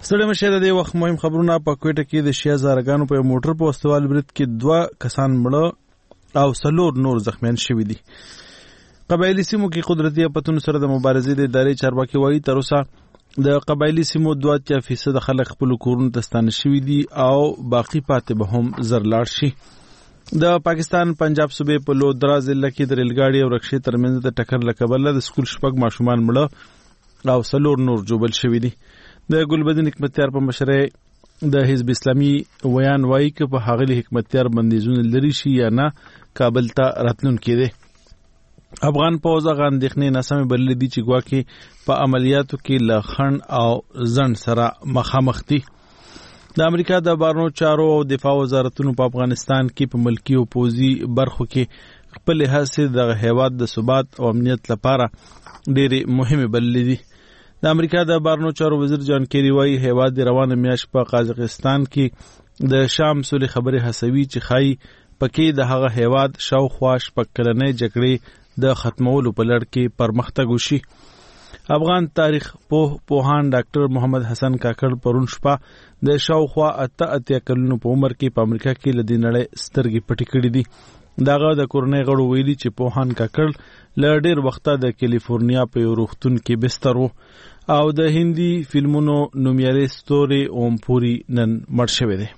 ستړي مشه د دې وخت مهم خبرونه په کوټه کې د شیا زارګانو په موټر په وسوال برید کې دوه کسان مړه او څلور نور زخمیان شوي دي. قبایلی سیمو کې قدرتي اپتونو سره د مبارزې د ادارې چارواکي وایي تر اوسه د قبایلی سیمو دوه اتیا فیصد خلک خپل کورونو ته ستانه شوي دي او باقی پاتې به هم زر لاړ شي. د پاکستان پنجاب صوبې په لودرا ضلع کې د ریلګاډي او رکشې ترمنځ د ټکر له کبله د سکول شپږ ماشومان مړه او څلور نور جوبل شوي دي. د ګلبدین حکمتیار په مشرۍ د حزب اسلامي ویان وایي که په ښاغلي حکمتیار بندیزونه لرې شي یا نه کابل ته راتلونکی دی. افغان پوځ هغه اندېښنې ناسمې بللې دي چې ګواکې په عملیاتو کې له خنډ او ځنډ سره مخامخ دي. د امریکا د بهرنیو چارو او دفاع وزارتونو په افغانستان کې په ملکی او پوځي برخو کې خپل هڅې د هیواد د ثبات او امنیت لپاره ډېرې مهمې بللې دي. د امریکا د بهرنیو چارو وزیر جان کیری وایي هیواد د روانه میاشت په قازقستان کې د شام سولې خبرې هڅوي چې ښایي پکې د هغه هیواد شاوخوا شپږ کلنۍ جګړې د ختمولو په لړ کې پرمختګ وشي. افغان تاریخ پوه پوهان ډاکټر محمد حسن کاکړ پرون شپه د شاوخوا اته اتیا کلونو په عمر کې په امریکا کې له دې نړۍ سترګې پټې کړې دي. دغه د کورنۍ غړو ویلي چې پوهان کاکړ له ډېر وخته د کیلیفورنیا په یو روغتون کې بستر و او د هندي فلمونو نومیالي ستوري اوم پوري نن مړ شوی دی.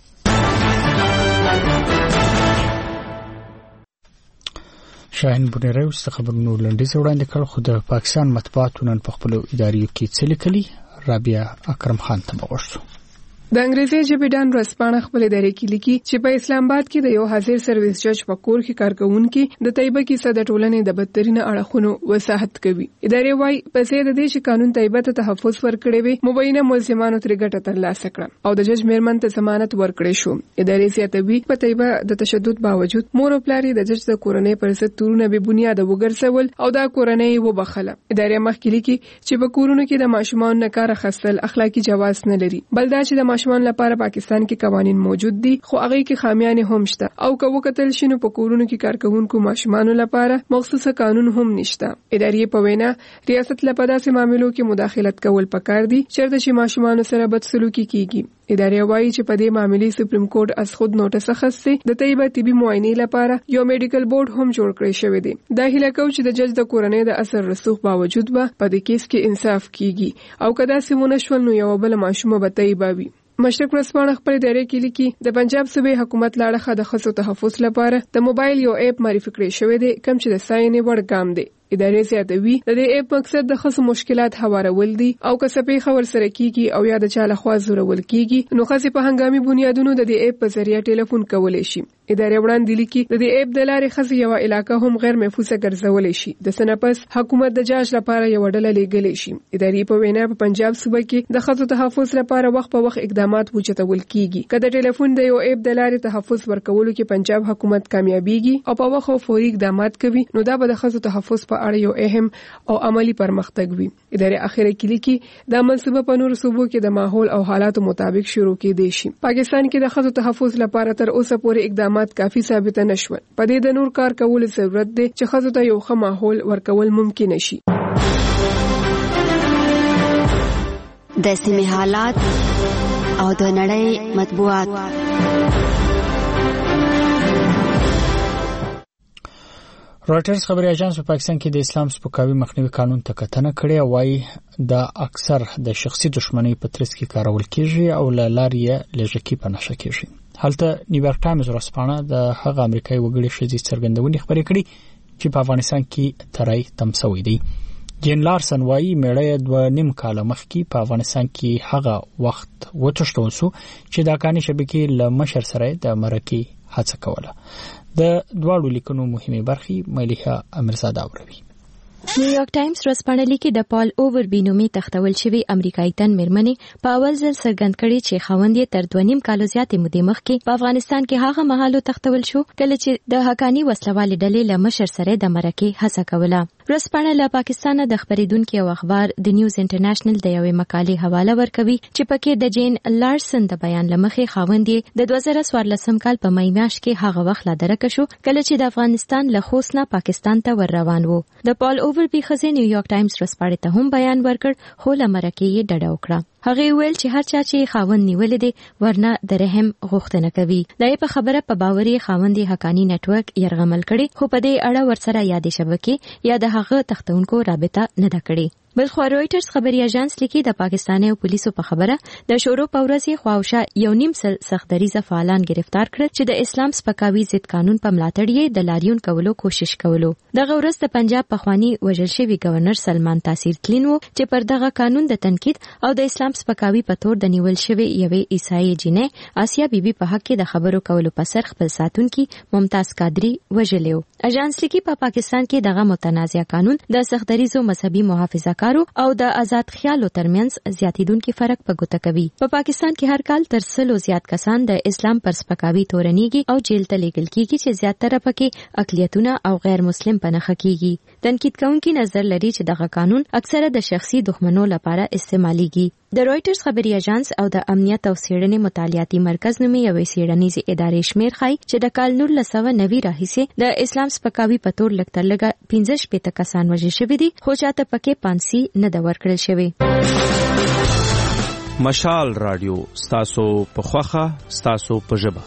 شاهین بونیری اوس د خبرونو لنډیز وړاندې کړ خو د پاکستان مطبوعاتو نن په خپلو اداریو کې څه لیکلي رابعه اکرم خان ته وغوښتو. د انګریزي ژبې ډان ورځپاڼه خپل ادارې کې لیکي چې په اسلام آباد کې د یو حاضر سرویس جج په کور کې کارکونکي د طیبه کیسه د ټولنې د بدترین اړخونو وضاحت کوي. ادارې وايي په څیر د دې چې قانون طیبه ته تحفظ ورکړي وي مبینه ملزمانو ترې ګټه ترلاسه کړه او د جج میرمن ته ضمانت ورکړي شو. ادارې زیاتوي په طیبه د تشدد باوجود مور او پلار د جج د کورنۍ پر ضد تورونه به بنیاد وګرځول او دا کورنۍ وبخله. ادارې مخکې لیکي چې په کورونو کې د ماشومان نه کار اخیستل اخلاقی جواز نه لري بل دا چې د ماشومان لپاره پاکستان کې قوانين موجود دي خو هغه کې خامیان هم شته او که وکتل شنو په کورونو کې کارکونکو ماشومان لپاره مخصوصه قانون هم نشته. ادارې په وینا ریاست لپاره سم معاملو کې مداخلت کول پکار دي چېرته چې ماشومان سره بد سلوکي کیږي. ادارې وايي چې په دې معاملې سپریم کورټ از خود نوټس اخیسته د طیبه طبي معاینې لپاره یو میډیکل بورډ هم جوړ کړی شوی دی. دا هیله کوي چې د جج د کورنۍ د اثر رسوخ باوجود به په دې کیس کې انصاف کیږي او کدا سیمونه شول نو یو بل ماشومه به طیبه وي. مشرق ورځپاڼه خپل ادارې کې لیکي د پنجاب صوبې حکومت لاړه د خصو تحفظ لپاره د موبایل یو اپ معرفي کړی شوی دی کوم چې د ساينې وړ ګام دی. ادارې زیاتوي د دې اپ مقصد د خصو مشکلات هوارول دي او که سپې خبر سره کیږي او یا د چاله خوا زورول کیږي نو خاصه په هنګامي بنیادونو د دې اپ په ذریعہ ټلیفون کولای شي. ادارې وړاندې لیکي د دې اپ د لارې خاصه یو علاقه هم غیر محفوظه ګرځولای شي. د سنپس حکومت د جاج لپاره یو ډله لګولای شي. ادارې په وینا په پنجاب صوبه کې د خصو تحفظ لپاره وخت په وخت اقدامات وچتول کیږي. کله ټلیفون د یو اپ د لارې تحفظ ورکولو کې پنجاب حکومت کامیابیږي او په وخت فوري اقدامات کوي نو دا به د خصو تحفظ په اړه یو اهم او عملی پرمختګ وي. ادارې اخیره کې لیکي د منصوبه په نور صوبو کې د ماحول او حالاتو مطابق شروع کېدې شي. پاکستان کې د خصو تحفظ لپاره تر اوسه پورې اقدامات کافي ثابت نشول. په دې د نور کار کول ضرورت دی چې خصو ته یو ښه ماحول ورکول ممکن شي. د سیمې حالات او د نړۍ مطبوعات. رويټرز خبري اژانس په پاکستان کې د اسلام سپکاوي مخنیوي قانون ته کتنه کړې او وايي دا اکثر د شخصي دښمنۍ په ترڅ کې کارول کیږي او له لارې لږکي په نشه کیږي. هلته نیویارک ټایمز ورځپاڼه د هغه امریکایي وګړي شذي څرګندونې خبرې کړې چې په افغانستان کې ترای تمسوي دي. جین لارسن وايي مېړه دوه نیم کال مخکې په افغانستان کې هغه وخت وتښتول شو چې دا کاني شبکې له مشر سره د مرکې هڅه کوله. د دواړو لیکنو مهمه برخې مليحه امرزاده اوروي. نیویارک ټایمز ورځپاڼه لیکي د پال اوور بینومي تختول شوی امریکایي تن میرمنې په اول ځل څرګند کړي چې خاوند یې تر دوه نیم کال زیاتې مودې مخکې په افغانستان کې هغه مهالو تختول شو کله چې د حقانی وسلوالې ډلې له مشر سره د مرکې هڅه کوله. ورځپاڼه له پاکستان د خبرېدونکو او اخبار د نیوز انټرنیشنل د یوې مقالې حواله ورکوي چې پکې د جین لارسن د بیان لمخې خاوند یې د دوه زره څوارلسم کال په مې میاشت کې هغه وخت لا درک شو کله چې د افغانستان له خوست نه پاکستان ته ور روان وو. د پال اوور بي خزه نیویارک ټایمز ورځپاڼې ته هم بیان ورکړ خو له مرکې یې ډډه وکړه. هغه ویل چې هر چا چې خاوند نیولې دي ورنه د رحم غوښتنه کوي. دا په خبره په باوري خاوندې حقانی نتورک يرغمل کړي، خو په دې اړه ورسره یادې شبکې یا د هغه تختونکو رابطه نه ده کړې. بلخو رويټرز خبري اژانس لیکي د پاکستاني او پولیسو په خبره د شورو پورسي خواوشا یو نیم سل سختدریزه فعالان گرفتار کړل چې د اسلام سپکاوي ضد قانون په ملاتړ یې د لاریون کولو کوشش کولو. دغه ورځ د پنجاب پخوانی وژل شوی گورنر سلمان تاثیر تلین وو چې پر دغه قانون د تنقید او د اسلام سپکاوي په تور د نیول شوی یوې عیسائی جنې آسیا بیبي په حق کې د خبرو کولو په سر خپل ساتونکي ممتاز قادری وژلیو. اژانس لیکي په پاکستان کې دغه متنازع قانون د سختدریزو مذهبي محافظه او د آزاد خیالو ترمنځ زیاتیدونکو فرق په ګوته کوي. په پاکستان کې هر کال تر سلو زیات کسان د اسلام پر سپکاوي تورنيږي او جیل ته لیږل کیږي چې زیاتره پکې اقلیتونه او غیر مسلم پنهخه کیږي. تنقید کوونکي نظر لري چې دغه قانون اکثره د شخصي دښمنو لپاره استعماليږي. د رويټرز خبري اژانس او د امنیت او څېړنې مطالعاتي مرکز نومي یوې څېړنیزې ادارې شمیر ښایي چې د کال نولس سوه نوي راهیسې د اسلام سپکاوي په تور لږ تر لږه پنځه شپېته کسان وژل شوي دي، خو چاته پکې پانسي نه ده ورکړل شوې. مشال رادیو ستاسو په خوخه ستاسو په ژبه.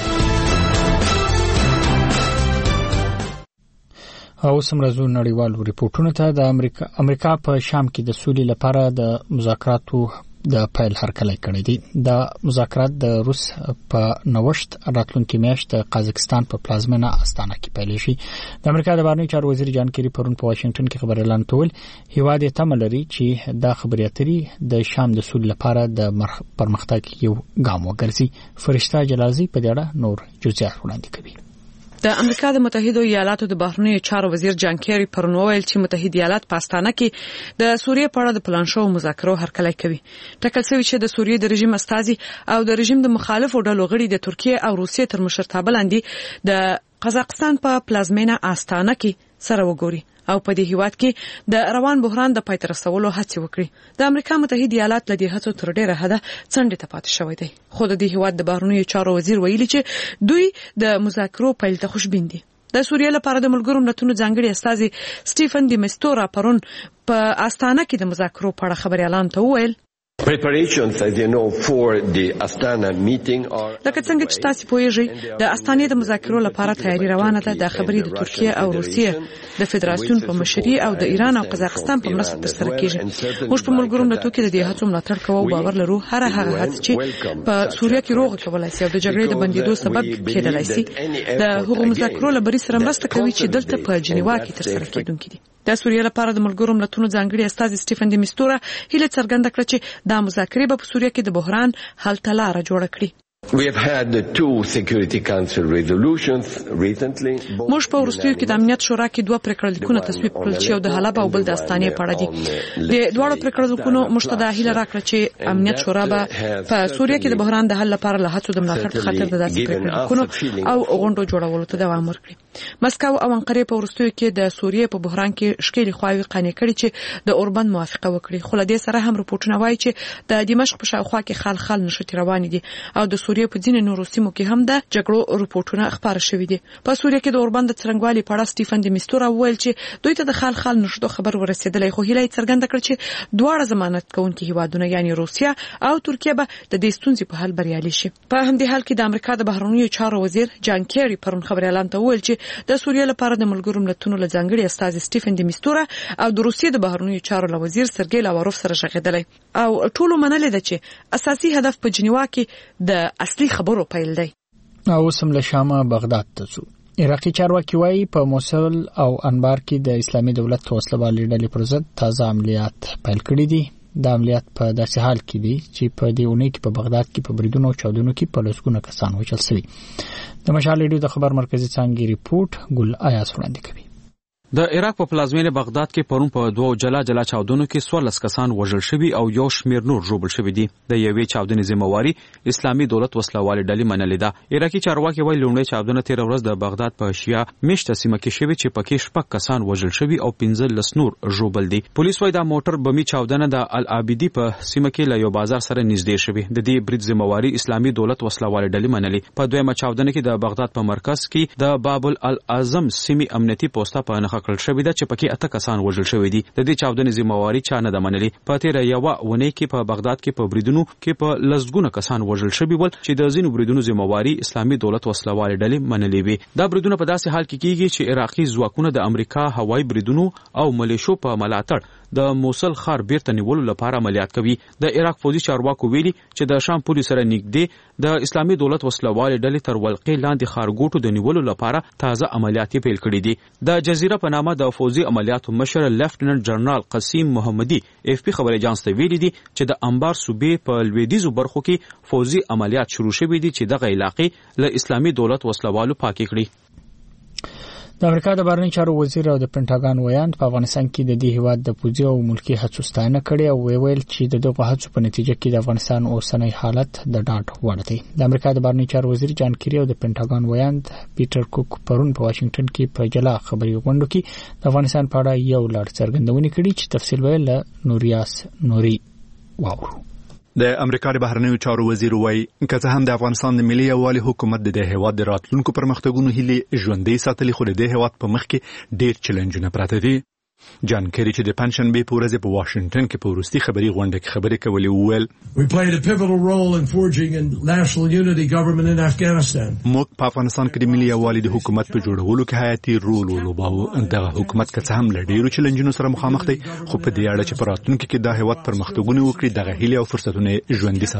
او سمرزو نړیوالو ریپورتونو ته د امریکا امریکا په شام کې د سولې لپاره د مذاکراتو د پیل هرکلی کړی دی. د مذاکرات د روس په نوښت راتلونکي میاشت د قازقستان په پلازمینه استانه کې پیل شي. د امریکا د بهرنی چارو وزیر جان کیری پرون په واشنگټن کې خبر اعلان کړ هیواد یې تمه لري چې دا خبري اترې د شام د سولې لپاره د پرمختګ یو ګام وګرځي. فرشته جلازي په دې اړه نور جزئیات وړاندې کوي. د امریکا د متحده ایالاتو د بهرنیو چارو وزیر جان کیری پرون ویل چې متحده ایالات په استانه کې د سوریې په اړه د پلان شو مذاکرو هرکلی کوي. ټاکل شوی چې د سوریې د رژیم استازي او د رژیم د مخالفو ډلو غړي د ترکیه او روسیې تر مشرتابه لاندې د قزاقستان په پلازمینه استانه کې سره وګوري او په دې هیواد کې د روان بحران د پای ته رسولو هڅه وکړي. د امریکا متحده ایالات له دې هڅو تر ډیره حده څنډه ته پاتې شوی دی، خو د دې هیواد د بهرنیو چارو وزیر ویلي چې دوی د مذاکرو پیل ته خوشبین دي. د سوریې لپاره د ملګرو ملتونو ځانګړي استازي سټیفن دی مستورا پرون په استانه کې د مذاکرو په اړه خبري اعلان ته وویل Preparations, as you know, for the Astana meeting are لکه څنګه چې تاسو پوهیږئ د استانې د مذاکرو لپاره تیاری روانه ده. د خبرې د ترکیه او روسیې د فدراسیون په مشرۍ او د ایران او قزاقستان په مرسته ترسره کیږي. موږ په ملګرو ملتونو کې د دې هڅو ملاتړ کوو او باور لرو هر هغه هڅه چې په سوریه کې روغ کولای شي او د جګړې د بندیدو سبب کېدلای شي د هغو مذاکرو لپاره سره مرسته کوي چې دلته په جنیوا کې ترسره کېدونکې دي. د سوریې لپاره د ملګرو ملتونو ځانګړي استازي سټیفن دی مستورا هیله څرګنده کړه چې دا مذاکرې به په سوریه کې د بحران حل ته لار جوړه کړي. We have had two Security Council resolutions recently. موږ په وروستیو کې د امنیت شورا کې دوه پریکړلیکونه تصویب کړل چې یو د حلب او بل د استانې په اړه دي. د دوه پریکړلیکونو مشتدا هیله راکړه چې امنیت شورا به په سوریه کې د بحران د حل لپاره له هڅو د ملاتړ خاطر د داسې پریکړلیکونو او غونډو جوړولو ته دوام ورکړي. مسکو او انقره په وروستیو کې د سوریې په بحران کې شکیل خواوي قانع کړي چې د اوربند موافقه وکړي. خو له دې سره هم رپورټونه وایي چې د دمشق په شاوخوا کې خال خال نشټ روان دي او د سوریې په ځینې نورو سیمو کې هم د جګړو رپورټونه خبر شوي دي. په سوریه کې د اوربند څرنګوالي په اړه سټیفن دی مستورا ویل چې دوی ته د خال خال نشټو خبر ورسېدلی، خو هیله څرګنده کړه چې دواړه ضمانت کوونکي هیوادونه یعنی روسیا او ترکیه به د دې ستونزې په حل بریالي شي. په همدې حال کې د امریکا د بهرنیو چارو وزیر جان کیری پرون خبري اعلان ته ویل چې د سوریې لپاره د ملګرو ملتونو له ځانګړي استازي سټیفن دی مستورا او د روسیې د بهرنیو چارو له وزیر سرګی لاوروف سره شغېدلی او ټولو منلې ده چې اساسي هدف په جنیوا کې د اصلي خبرو پیل دی. او سم له شامه بغداد ته ځو. عراقي چارواکي وايي په موصل او انبار کې د اسلامي دولت وسلوالې ډلې پر ضد تازه عملیات پیل کړي دي. د عملیات په داسې حال کې دي چې په دې اونۍ کې په بغداد کې په بریدونو او چاودنو کې په لسګونه کسان وژل شوي. د مشال ریډیو د خبر مرکزي څانګې ریپورت ګل آیاس وړاندې کوي. د عراق په پلازمینه بغداد کې پرون په دوه جلا جلا چاودنو کې څوارلس کسان وژل شوي او یو شمېر نور ژوبل شوي دي. د یوې چاودنې ذمہواري اسلامي دولت وسلوالې ډلې منلې ده. عراقي چارواکي وايي لومړی چاودنه تیر ورځ د بغداد په شیا میشته سیمه کې شوې چې پکې شپږ کسان وژل شوي او پنځه لس نور ژوبل دي. پولیس وايي دا موټر بمي چاودنه د العابدي په سیمه کې له یو بازار سره نږدې شوې. د دې برید ذمہواري اسلامي دولت وسلوالې ډلې منلې. په دویمه چاودنه کې د بغداد په مرکز کې د باب الاعظم سیمې امنیتي پوسټه په نښه کړل شوې ده چې پکې اته کسان وژل شوي دي. د دې چاودنې ذمہواري چا نه ده منلې. په تیره یوه اونۍ کې په بغداد کې په بریدونو کې په لسګونه کسان وژل شوي ول چې د ځینو بریدونو ذمہواري اسلامي دولت وسلوالې ډلې منلې وي. دا بریدونه په داسې حال کې کیږي چې عراقي ځواکونه د امریکا هوایي بریدونو او ملیشو په ملاتړ د موصل ښار بیرته نیولو لپاره عملیات کوي. د عراق پوځي چارواکو ویلي چې د شام پولیس سره نږدې د اسلامي دولت وسلوالې ډلې تر ولقې لاندې ښارګوټو د نیولو لپاره تازه عملیات پیل کړي دي. د جزیره په نامه د پوځي عملیاتو مشر لیفټننټ جنرال قسیم محمدي اف پی خبري اژانس ته ویلي دي چې د انبار صوبې په لویدیزو برخو کې پوځي عملیات شروع شوي دي چې دغه علاقې له اسلامي دولت وسلوالو پاکې کړي. د امریکا د بهرنی چارو وزیر او د پینټاګان ویاند په افغانستان کې د دې هیواد د پوځي او ملکی هڅو ستاینه کړې او ویل چې د دغه هڅو په نتیجه کې د افغانستان اوسنی حالت د ډاډ وړ دی. د امریکا د بهرنی چارو وزیر جان کیری او د پینټاګان ویاند پیټر کوک پرون په واشنگټن کې په جلا خبري غونډه کې د افغانستان په اړه یو لړ څرګندونې کړې چې تفصیل ویل نوریاس نوري واورو. د امریکا د بهرنیو چارو وزیر وایي که څه هم د افغانستان د ملي یووالي حکومت د هیواد د راتلونکو پرمختګونو هیلې ژوندۍ ساتلې خو د دې هیواد په مخ کې ډېر چیلنجونه پراته دي. جان کیری چې د پنځشنبه په ورځ په واشنگټن کې په وروستي خبري غونډه کې خبرې کولې وویل We played a pivotal role in forging a national unity government in Afghanistan. موږ په افغانستان کې د ملي یووالي د حکومت په جوړولو کې حیاتي رول ولوباوه. دغه حکومت که څه هم له ډېرو چیلنجونو سره مخامخ دی خو په دې اړه چې په راتلونکي کې د هیواد پرمختګونه وکړي دغه هیلې او فرصتونه ژوندۍ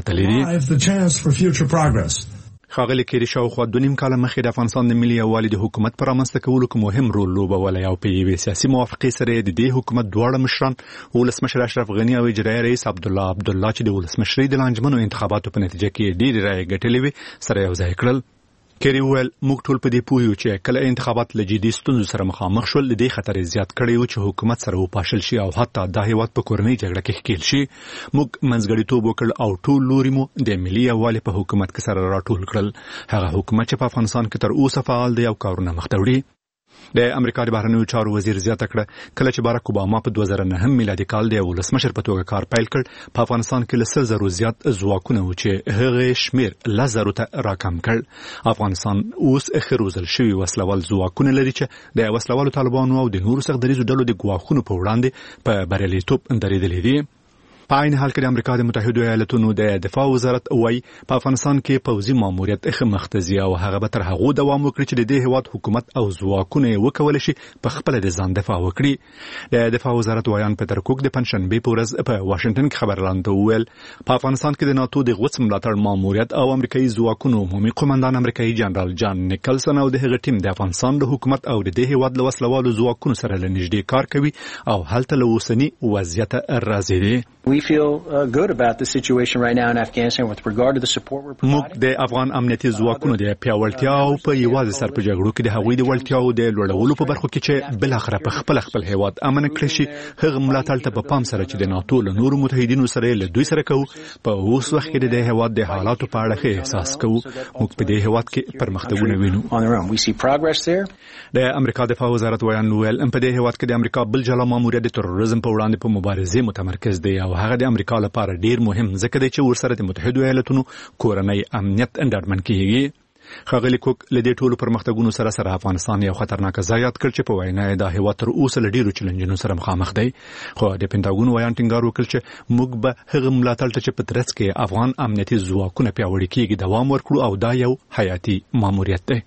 ساتلې دي. خاغلی کېری شاوخوا دوه نیم کاله مخکې د افغانستان د ملي یووالي د حکومت پر رامنځته کولو کې مهم رول لوبولی او په یوې سیاسي موافقې سره د دې حکومت دواړه مشران ولسمشر اشرف غني او اجرایي رئیس عبدالله عبدالله چې د ولسمشرۍ د لانجمنو انتخاباتو په نتیجه کې ډېرې رایې ګټلې وې سره یو ځای کړل. کېری ویل موږ ټول په دې پوهیو چې کله انتخابات له جدي ستونزو سره مخامخ شول د دې خطر زیات کړی و چې حکومت سره وپاشل شي او حتی د هیواد په کورنۍ جګړه کې ښکیل شي. موږ منځګړیتوب وکړ او ټول لوري مو د ملي یووالي په حکومت کې سره راټول کړل. هغه حکومت چې په افغانستان کې تر اوسه فعال دی او کارونه مخ ته وړي. د امریکا د بهرنیو چارو وزیر زیاته کړه کله چې باراک اوباما په دوه زره نهم میلادي کال د ولسمشر په توګه کار پیل کړ په افغانستان کې له سل زرو زیات ځواکونه و چې هغه شمیر لس زرو ته راکم کړ. افغانستان اوس اخروزل شوی وسلوال ځواکونه لري چې د وسلوالو طالبانو او د نورو سختدریزو ډلو د ګواښونو په وړاندې په بریالیتوب درېدلې دي. په عین حال کې د امریکا د متحده ایالاتونو د دفاع وزارت وایي په افغانستان کې پوځي ماموریت اخ مختزي او هغه به تر هغه دوام وکړي چې د دې هیواد حکومت او ځواکونه وکول شي په خپل د ځان دفاع وکړي. د دفاع وزارت وایان پټر کوک د پنځشنبه په ورځ په واشنگټن کې خبر لاندې وویل په افغانستان کې د ناتو د غوڅ ملاتړ ماموریت او امریکایي ځواکونو عمومي قومندان امریکایي جنرال جان نیکلسن او د هغه ټیم د افغانستان د حکومت او د دې هیواد له وسلوالو ځواکونو سره لنږدې کار کوي او هلته له اوسنی وضعیت راضي دي. We feel uh, good about the situation right now in Afghanistan with regard to the support we're providing. موږ د افغان امنیتي ځواکونو د پیاوړتیا او په یوازې سر په جګړو کې د هغوی د وړتیاو د لوړولو په برخو کې چې بل اخره په خپل خپل هیواد امن کړی شي هغه ملاتړ ته په پام سره چې د ناتو له نورو متحدینو سره له دوی سره کوو په اوس وخت کې د هیواد د حالاتو په اړه ښه احساس کوو. موږ په دې هیواد کې پرمختګونه وینو. We see progress there. د امریکا دفاع وزارت ویان ویل په دې هیواد کې د امریکا بل جلا ماموریت د تروریزم په وړاندې په مبارزه متمرکز دی او هغه د امریکا لپاره ډیر مهم ځکه دی چې ورسره د متحده ایالاتونو کورنۍ امنیت ډاډمن کیږي. خاغلی کوک له دې ټولو پرمختګونو سره سره افغانستان یو خطرناک ځای یاد کړ چې په وینا د هیواد تر اوسه له ډیرو چیلنجونو سره مخامخ دی. خو د پینټاګون ویان ټینګار وکړ چې موږ به هغه ملاتړ ته چې په ترڅ کې افغان امنیتي ځواکونه پیاوړي کیږي دوام ورکړو او دا یو حیاتي ماموریت دی.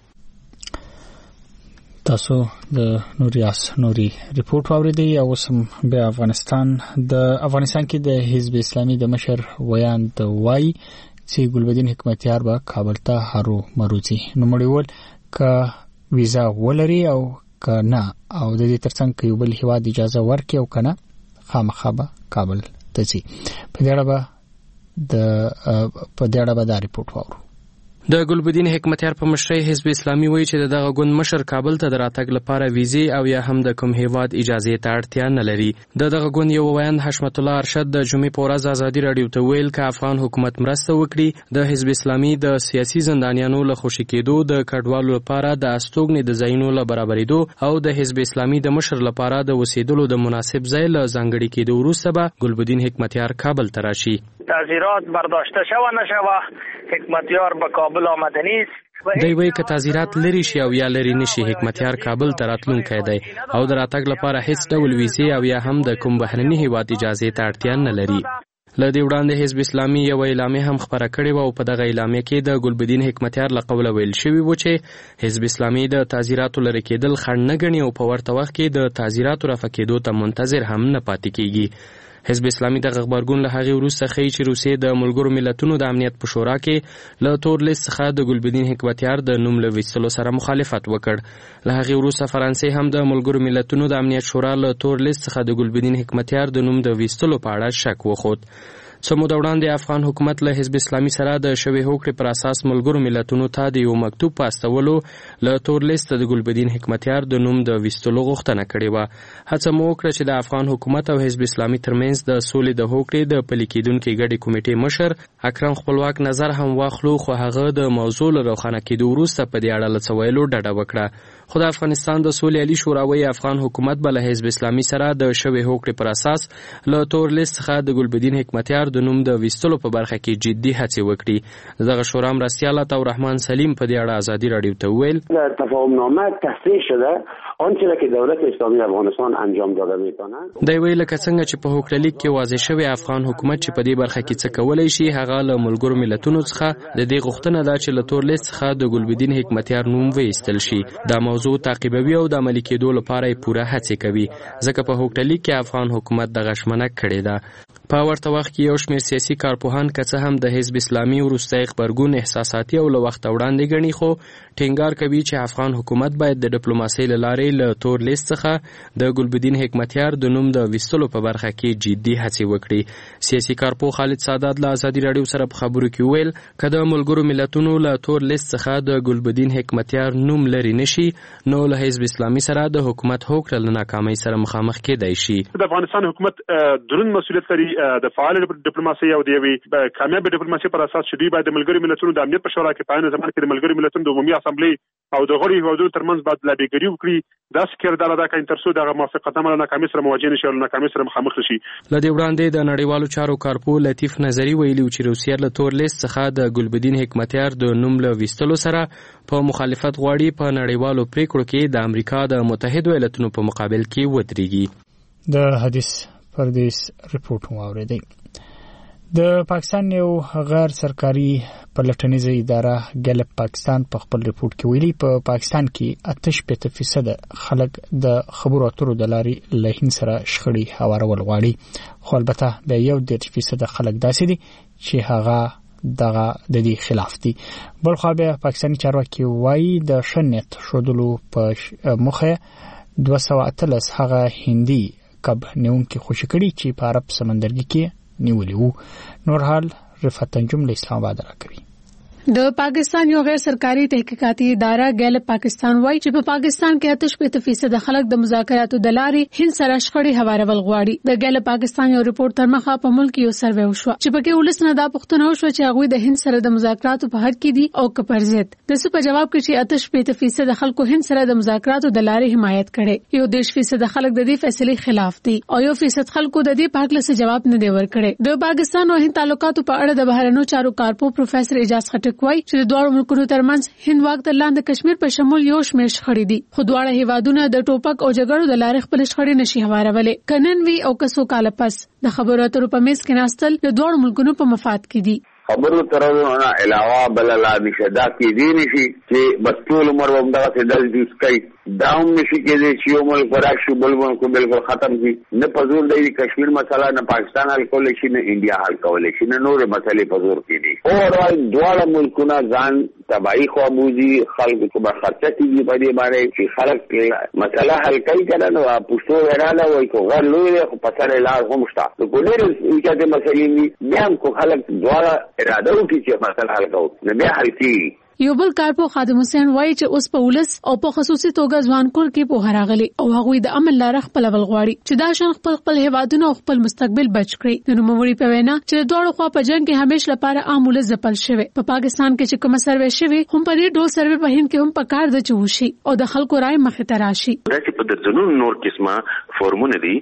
تاسو د نوریاس نوري ریپورت واوریدئ او سم به افغانستان د افغانستان کې د حزب اسلامي د مشر ویان د وای چې ګلبدین حکمتیار به کابل ته هرو مروزي نو مړیول ک ویزا ولري او ک نه او د دې ترڅنګ کې یو بل هیواد اجازه ورکړي او کنه خامخا به کابل ته ځي. په دې اړه به د په دې اړه به دا ریپورت واورو. د ګلبدین حکمتیار په مشرۍ حزب اسلامي وایي چې دغه ګوند مشر کابل ته د راتګ لپاره ویزې او یا هم د کوم هیواد اجازه ته اړتیا نه لري. د دغه ګوند یو ویاند حشمت الله ارشد د جمعې په ورځ ازادي راډیو ته ویل چې افغان حکومت مرسته وکړي د حزب اسلامي د سیاسي زندانیانو له خوشي کېدو د کډوالو لپاره د استوګنې د ځایونو له برابرېدو او د حزب اسلامي د مشر لپاره د وسیدلو د مناسب ځای له ځانګړي کېدو وروسته به ګلبدین حکمتیار کابل ته راشي. تعزیرات برداشته شوه نشوه حکمتیار به کابل آمده نیست. دوی وایي که تعزیرات لري شي او یا لري نشي حکمتیار کابل ته راتلونکی دی او د راتګ لپاره هیڅ ډول ویزې او یا هم د کوم بهرني هیواد اجازې ته اړتیا نه لري. له دې وړاندې حزب اسلامي یو اعلامیه هم خپره کړې وه او په دغه اعلامیه کې د ګلبدین حکمتیار له قوله ویل شوي و چې حزب اسلامي د تعزیراتو لرې کېدل خنډ نه ګڼي او په ورته وخت کې د تعزیراتو رافع کېدو ته منتظر هم نه پاتې کېږي. حزب اسلامي دغه غبرګون له هغې وروسته ښیي چې روسیې د ملګرو ملتونو د امنیت په شورا کې له تور لیست څخه د ګلبدین حکمتیار د نوم له ویستلو سره مخالفت وکړ. له هغې وروسته فرانسې هم د ملګرو ملتونو د امنیت شورا له تور لیست څخه د ګلبدین حکمتیار د نوم د ویستلو په اړه شک وښود. څه موده وړاندې افغان حکومت له حزب اسلامي سره د شوې هوکړې پر اساس ملګرو ملتونو ته د یو مکتوب په استولو له تور لیست د ګلبدین حکمتیار د نوم د ویستلو غوښتنه کړې وه. هڅه مو وکړه چې د افغان حکومت او حزب اسلامي ترمنځ د سولې د هوکړې د پلي کېدونکې ګډې کمیټې مشر اکرم خپلواک نظر هم واخلو، خو هغه د موضوع له روښانه کېدو وروسته په دې اړه له څه ویلو ډډه وکړه. خو د افغانستان د سولې عالي شورا وایي افغان حکومت به له حزب اسلامي سره د شوې هوکړې پر اساس له تور لیست څخه د ګلبدین حکمتیار د نوم د ویستلو په برخه کې جدي هڅې وکړي. دغه شورا مرستیال عطا الرحمن سلیم په دې اړه ازادي راډیو ته وویل تفاهمنامه تصریح شده آنچه را که دولت اسلامی افغانستان انجام داده میکنه. دی ویل لکه څنګه چې په هوکړه لیک کې واضح شوی افغان حکومت چې په دې برخه کې څه کولی شي هغه له ملګرو ملتونو څخه د دې غوښتنه ده چې له تور لیست څخه د ګلبدین حکمتیار نوم وایستل شي. دا موضوع تعقیبوي او د عملي کېدو لپاره یې پوره هڅې کوي ځکه په هوکړه لیک کې افغان حکومت دغه ژمنه کړې ده. په ورته وخت کې یو شمېر سیاسي کارپوهان که څه هم د حزب اسلامي وروستی غبرګون احساساتي او له وخته وړاندې ګڼي، خو ټینګار کوي چې افغان حکومت باید د ډیپلوماسۍ له لارې له تور لیست څخه د ګلبدین حکمتیار د نوم د ویستلو په برخه کې جدي هڅې وکړي. سیاسي کارپوه خالد سادات له ازادي راډیو سره په خبرو کې وویل که د ملګرو ملتونو له تور لیست څخه د ګلبدین حکمتیار نوم لرې نشي نو له حزب اسلامي سره د حکومت هوکړه له ناکامۍ سره مخامخ کېدای شي. د افغانستان حکومت دروند مسؤلیت لري د فعال ډیپلوماسۍ او د یوې کامیاب ډیپلوماسۍ پر اساس چې دوی باید د ملګرو ملتونو د امنیت په شورا کې په عین زمان کې د ملګرو ملتونو د عمومي اسامبلې او د غړو هیوادونو ترمنځ باید لابیګري وکړي. داسې کردار ادا کړي تر څو دغه موافقتنامه له ناکامۍ سره مواجه نشي او له ناکامۍ سره مخامخ نشي. له دې وړاندې د نړیوالو چارو کارپوه لطیف نظري ویلي چې روسیه له تور لیست څخه د ګلبدین حکمتیار د نوم له ویستلو سره په مخالفت غواړي په نړیوالو پریکړو کې د امریکا د متحدو ایالاتونو په مقابل کې ودرېږي. د حدیث پردیس رپورټ واوریدئ. د پاکستان یو غیر سرکاري پلټنیزه اداره ګلپ پاکستان په خپل رپورت کې ویلي په پاکستان کې اته شپږ فیصد خلک د خبرو اترو د لارې له هند سره شخړې هوارول غواړي، خو البته د یو دېرش فیصد خلک داسې دي چې هغه دغه د دې خلاف دي. بل خو بیا پاکستاني چارواکي وایي د ښه نیت ښودلو په موخه دوه سوه اتلس هغه هندي کب نیونکي خوشي کړي چې په عرب سمندرګي کې نیولې وو. نور حال رفعت انجم له اسلام آباد راکوي. د پاکستان یو غیر سرکاري تحقیقاتي اداره ګلپ پاکستان وایي چې په پاکستان کې اته شپږ فیصد خلک د مذاکراتو د لارې هند سره شخړې هوارول غواړي. د ګلپ پاکستان یو رپورت تر مخه په ملک یو سروې وشو چې پکې ولس نه دا پوښتنه وشو چې هغه د هند سره د مذاکراتو په حق کې دي او که پر ضد. د څه په جواب کې چې اته شپږ فیصد خلکو هند سره د مذاکراتو د لارې حمایت کړي، یو دېرش فیصد خلک د دې فیصلې خلاف دي او یو فیصد خلکو د دې په حق له جواب نه دی ورکړي. د پاکستان او هند تعلقاتو په اړه د بهرنیو چارو کارپوه پروفیسور اجاز خټک وایي چې د دوه ملکونو ترمنځ هند واک تر لاندې کشمیر په شمول یو شمېر شخړې دي، خو دواړه هیوادونه د ټوپک او جګړو د لارې خپل شخړې نشي هوارولې. کنن وی او کسو کال پس د خبرو اترو په میز کې ناستل د دوه ملکونو په مفاد کې دي. خبرو ترونو نه علاوه بل لا نشدا کې دي نشي چې بس ټول عمر ومدا څه دل دي سکي داوم نشي کېږي چې یو ملک راښو بل ملک بالکل ختم شي. نه پزور دی کشمیر مسله نه پاکستان حل کولای شي نه انډیا حل کولای شي نه نور مسلې پزور کې دي. او دواړه ملکونه ځان تبعی خو موزي خلکو په خرچه کې په دې باندې چې خلک مسله حل کوي کنه نو پښتو وراله وای کو غلوې خو په سره لار هم شته. نو ګورې چې مسلې بیا کو خلک دواړه اراده وکړي چې مسله حل کوو نه بیا حل کیږي. یو بل کارپو خادم حسین وایي چې اوس په ولس او په خصوصي توګه ځوان کول کې په هراغلي او هغه د عمل لاره خپل ول غواړي چې دا شان خپل خپل هیوادونه او خپل مستقبل بچ کړي. د نوموړي په وینا چې دوه خوا په جنگ کې همیش لپاره عامل ځپل شوی په پاکستان کې چې کوم سروې شوی هم په دې ډول سروې په هند کې هم په کار د چوشي او د خلکو رائے مخ ته راشي. دا چې په درځنو نور قسمه فورمونه دي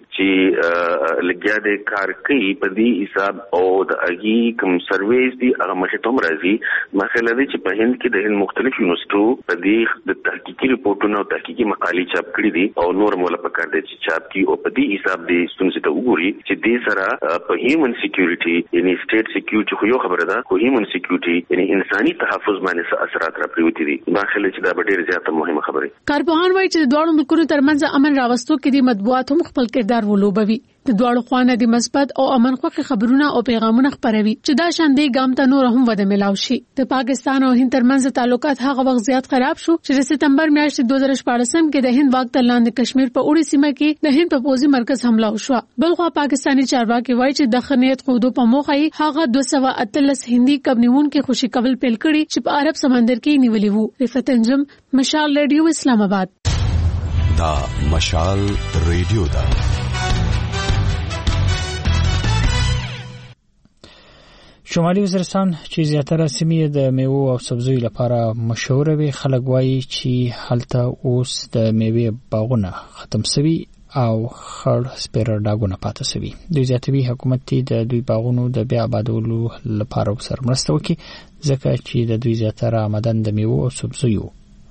چې لګیا د کار کوي په دې حساب او د اګي کوم سرویس دي هغه مخه توم راځي. مثلا دې چې په هند کې د هند مختلف یونیورسيټو په دې د تحقیقي ریپورتونو او تحقیقي مقالې چاپ کړې دي او نور مولا پکار دي چې چاپ کی او په دې حساب دې ستونزې ته وګوري چې دې سره په هیومن سکیورټي یعنی سټیټ سکیورټي خو یو خبره ده خو هیومن سکیورټي یعنی انساني تحفظ باندې اثرات را پریوتی دي دا خل چې دا ډېر زیاته مهمه خبره. کارپوهان وایي چې د دوه ملکونو ترمنځ امن راوستو کې د مطبوعات هم خپل کردار ولوبوي. د دوه خوانه د مثبت او امن خوخه خبرونه او پیغامونه خپروي چې دا شاندې ګام ته نور هم وده ملاوي شي. د پاکستان او هند ترمنځ تعلقات هغه وخت زیات خراب شو چې د سپتمبر میاشتې دوه زره شپږ کې د هند واک تر لاندې کشمیر په اوړي سیمه کې د هند په پوځي مرکز حمله وشوه. بلخو پاکستانی چارواکي وایي چې د خنیت خودو په موخه هغه دوه سوه اتلس هندي کبنیون کې خوشي کول پیل کړي چې په عرب سمندر کې نیولې وو. رفعت انجم، مشال ریډیو، اسلام آباد. دا مشال ریډیو دا شمالي وزیرستان چې زیاتره سیمې د میوو او سبزیو لپاره مشهور وي، خلک وایي چې هلته اوس د میوې باغونه ختم شوي او خړ سپیره ډاګونه پاتې شوي. دوی زیاتوي حکومت ته د دوی باغونو د بیا آبادولو لپاره سره مرسته وکړي ځکه چې د دوی زیاتره آمدن د میوو او سبزیو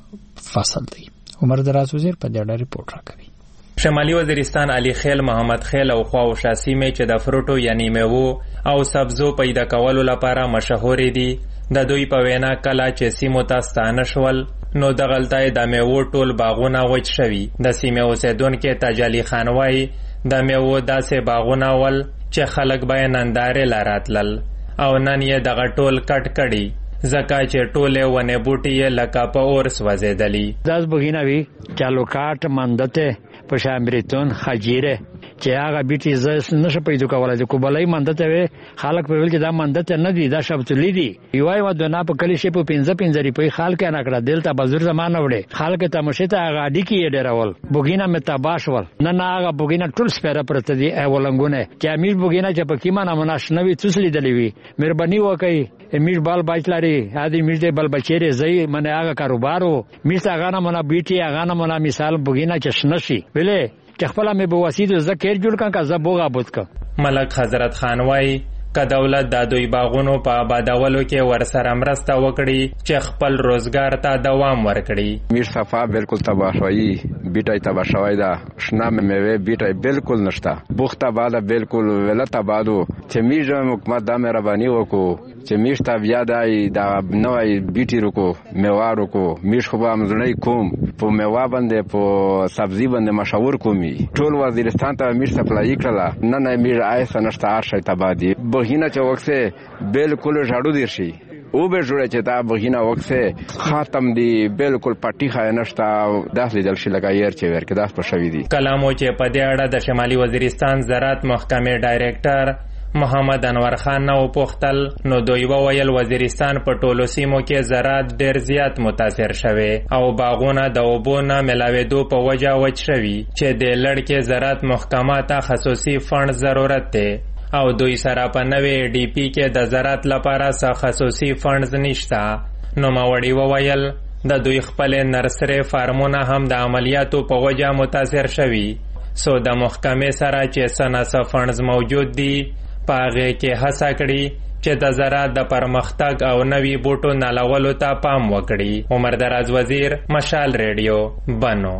فصل دی. عمر دراز وزیر په دې اړه ریپورت راکوي. شمالي وزیرستان علي خیل، محمد خیل او خواوشا سیمې چې د فروټو یعنی میوو او سبزو پیدا کولو لپاره مشهور دي، د دوی په وینا کله چې سیمو ته ستانه شول نو د غلطای د میوو ټول باغونه وچ شوي. د سیمې اوسیدونکو تجالی خان وایي د میوو داسې باغونه ول چې خلک به نندارې لاراتلل او نن یې دغه ټول کټ کړي ځکه چې ټوله ونه بوټي لکه په اور سوځېدلي. داس بغینا وی چالو کاټ مندته پشامبریتون خجیره چې هغه بیٹي زس نشه پیدا کولای چې کوبلای مندته وي خلک په ویل چې دا مندته نه دي، دا شپتلی دي. یوای و دنا په کلی شي په پنځه پنځه ریپې خلک نه کړه دلته بزر زمانه وړي خلک ته مشته هغه اډی کې ډیرول بوګینا متا باشول نه نه هغه بوګینا ټول سپیره پرته دي اولنګونه چې امیر بوګینا چې په کیمه نه مناشنوي تسلی دلی وي مهرباني وکړي امیر بال بچلاري ادي امیر دې بل بچیره زئی منه هغه کاروبارو میسا هغه نه منه بیٹي هغه نه منه مثال بوګینا چې شنشي ویلې چې خپل مې به وسیدو ذکر جوړ کړه کا زبوغه بوت کا. ملک حضرت خان وای که دولت د دوی باغونو په آبادولو کې ورسره مرسته وکړي چې خپل روزګار ته دوام ورکړي. میر صفا بالکل تباہ شوی بیٹای تباہ شوی دا شنا میوه بیٹای بالکل نشتا بوخته بالا بالکل ولته بادو چې میجو حکومت د مهرباني وکړو چې میشتا بیا دای دا نوای بیٹی رکو میوارو کو میش خو به مزنی کوم په میوا باندې په سبزی باندې مشاور کومي ټول وزیرستان ته میش سپلای کړه نه نه میر آیس نشتا ارشي تبادی بهینه چې وکسه بالکل جاړو دی شي او به جوړه چې دا بهینه وکسه خاتم دی بالکل پټی خای نشتا داسې دل شي لګایر چې ورکه داس په شوی دی. کلامو چې په دې اړه د شمالي وزیرستان زراعت محکمې ډایریکټر محمد انور خان نو پختل نو دوی وویل وزیرستان په ټولو سیمو کې زراعت ډیر زیات متاثر شوه او باغونه د اوبو نه ملاوېدو په وجه وچ شوي چې د لړکې زراعت محکمه ته خصوصي فند ضرورت دی او دوی سره په نوې ډي پی کې د زراعت لپاره څه خصوصي فند نشته. نو ماوړي وویل د دوی خپل نرسری فارمونه هم د عملیاتو په وجه متاثر شوي سو د محکمې سره چې سناسه فند موجود دي پاغه کې هڅه کړي چې د زراعت د پرمختګ او نوي بوټو نالولو ته پام وکړي. عمر دراز وزیر، مشال ریډیو، بنو.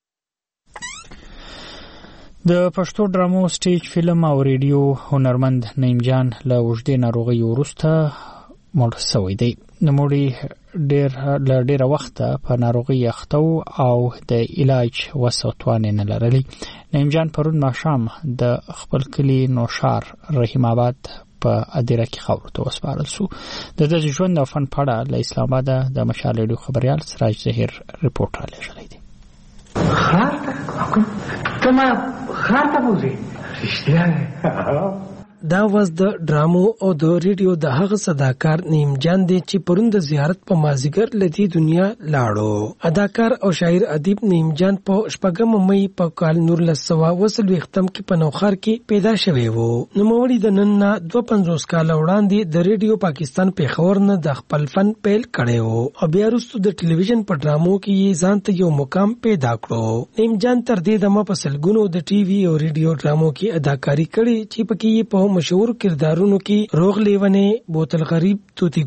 د پښتو ډرامو سټیج فلم او ریډیو هنرمند نعیم جان له وجدي ناروغي وروسته مړ شوی دی. نوموړي ډېر له ډېره وخته په ناروغي اخته او د علاج وسوتوان نه لرلی. نعیم جان پرون ماښام د خپل کلی نوشار رحیم آباد په ادیره کې خاورو ته وسپارل شو. د د ژوند او فن په اړه له اسلام آباد د مشال ریډیو خبريال سراج ظهیر ریپورت را لېږلی دی. خاطر ته ما خاطر بوزي رښتیا دا واز د ډرامو او د ریډیو د هغه صداکار نعیم جان دی چې پرون د زیارت په مازیګر لدی دنیا لاړو. اداکار او شاعر ادیب نعیم جان په شپږم مې په کال نور لسوا وسل وختم کې په نوخار کې پیدا شوی وو. نو موري د نن نه دوه پنځوس کال وړاندې د ریډیو پاکستان په خبر نه د خپل فن پیل کړي وو او بیا وروسته د ټلویزیون په ډرامو کې ځان ته یو مقام پیدا کړو. نعیم جان تر دې دمه په سلګونو د ټي وي او ریډیو ډرامو کې اداکاری کړي چې پکې په مشهور کردارونو کې روغ لیونه، بوتل غریب، توتی ګل،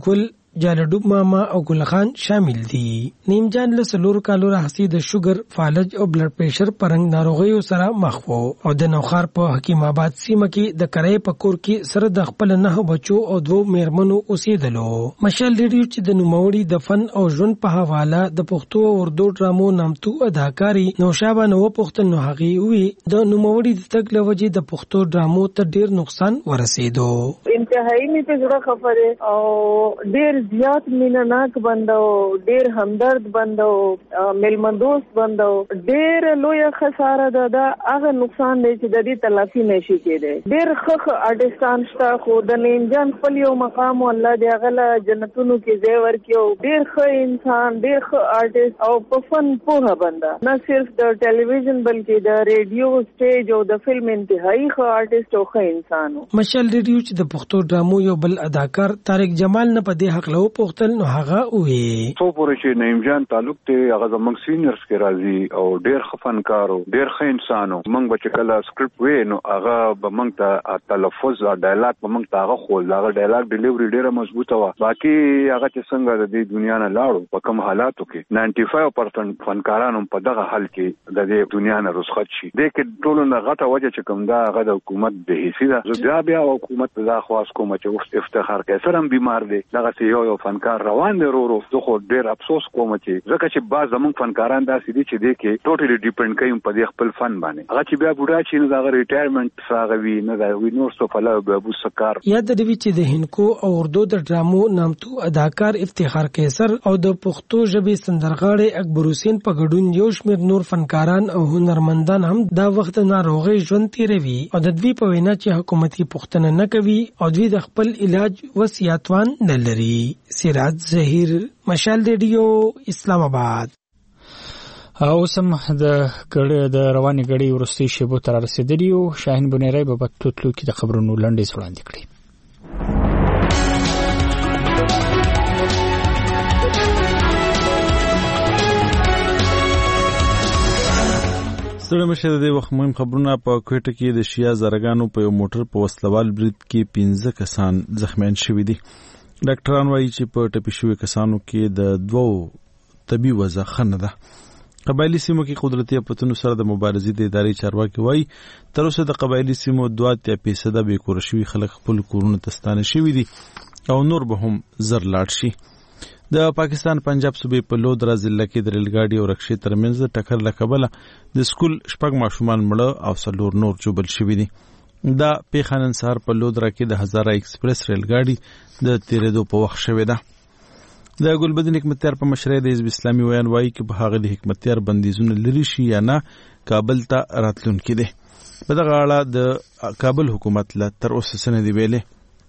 جالډوب ماما او ګلخان شامل دي. نیم جان له سلور کالو راهسي د شوګر، فالج او بلډ پریشر پرنګ ناروغیو سره مخ وو او د نوخار په حکیم آباد سیمه کې د کرای په کور کې سره د خپل نه بچو او دوه میرمنو اوسېدلو. مشال ریډیو چې د نوموړي د فن او ژوند په حواله د پښتو او اردو ډرامو نامتو اداکاری نوشابه نو پښتون نو هغه وی د نوموړي د تګ لوجې د پښتو ډرامو ته ډیر نقصان ورسېدو. انتهایی می په زړه خبره او ډیر زیات مینناک بندو، ډیر همدرد بندو، ملمندوست بندو، ډیر لوی خساره ده. دا هغه نقصان دی چې د دې تلافي نشي کېدی. ډیر ښه آرټستان شته خو د نیم جان خپل یو مقام الله دی هغه جنتونو کې ځای ورکړو. ډیر ښه انسان، ډیر ښه آرټست او په فن پوهه بنده، نه صرف د ټلویزیون بلکې د ریډیو، سټیج او د فلم انتهایی ښه آرټست او ښه انسان. مشال ریډیو چې د پښتو ډرامو یو بل اداکار طارق جمال نه په دې حق له پوښتل نو هغه وې څو پورې چې نیم جان تعلق ته هغه زمنګ سینیئرز کې راځي او ډیر ښه فنکار او ډیر ښه انسان او موږ به چې کله سکرپټ وې نو هغه به موږ ته تلفظ او ډایلاګ به موږ ته هغه خو هغه ډایلاګ ډیلیوري ډیره مضبوطه و. باقي هغه چې څنګه د دې دنیا نه لاړو په کوم حالاتو کې ناینټي فایو پرسنټ فنکارانو په دغه حال کې د دې دنیا نه رخصت شي. د کې ټولو نه غټه وجه چې کوم دا هغه د حکومت د حصې ده. زه بیا حکومت ته دا خواست کوم چې افتخار کوي سره هم بیمار دی دغه یو یو فنکار روان دی ورو. زه خو ډیر افسوس کوم چې ځکه چې بعض زموږ فنکاران داسې دي چې د کې ټوټلی ډیپند کوي په دې خپل فن باندې. هغه چې بیا بوډا شي نو دا ریټایرمنټ راغوي نه دا وی نور څه فلا به ابو سکار یاد دی چې د هندکو او اردو د ډرامو نامتو اداکار افتخار قیصر او د پښتو ژبې سندرغاړي اکبر حسین په ګډون یو شمېر نور فنکاران او هنرمندان هم دا وخت ناروغي ژوند تیروي او د دوی په وینا چې حکومتي پوښتنه نه کوي او دوی د خپل علاج وصیتوان نه لري. سراج ظهیر، مشال ریډیو، اسلام آباد. او سم د ګړې د رواني ګړې ورستي شیبو تر رسیدلی او شاهین بنيري په بتوتلو کې د خبرونو لنډې وړاندې کړې. ستړي مشه د وخت مهم خبرونه. په کوټه کې د شیا زرګانو په یو موټر په وسلوال برید کې پنځه کسان زخمیان شوي دي. ډاکټران وایي چې په ټپي شوي کسانو کې د دوو طبي وضع ښه نه ده. قبایلی سیمو کې قدرتي اپتونو سره د مبارزې د ادارې چارواکي وایي تر اوسه د قبایلی سیمو دوه اتیا فیصده بې کوره شوي خلک خپل کورونو ته ستانه شوي دي او نور به هم زر لاړ شي. د پاکستان پنجاب صوبې په لودرا ضلع کې د ریلګاډي او رکشې ترمنځ د ټکر له کبله د سکول شپږ ماشومان مړه او څلور نور ژوبل شوي دي. دا پیښه نن سهار په لودرا کې د هزاره ایکسپریس ریلګاډي د تیرېدو په وخت شوې ده. د ګلبدین حکمتیار په مشرۍ د حزب اسلامي ویان وایي چې په هغه د حکمتیار بندیزونه لري شي یا نه کابل ته راتلونکي دي. په دغه اړه د کابل حکومت له تر اوسه څه نه دي ویلي.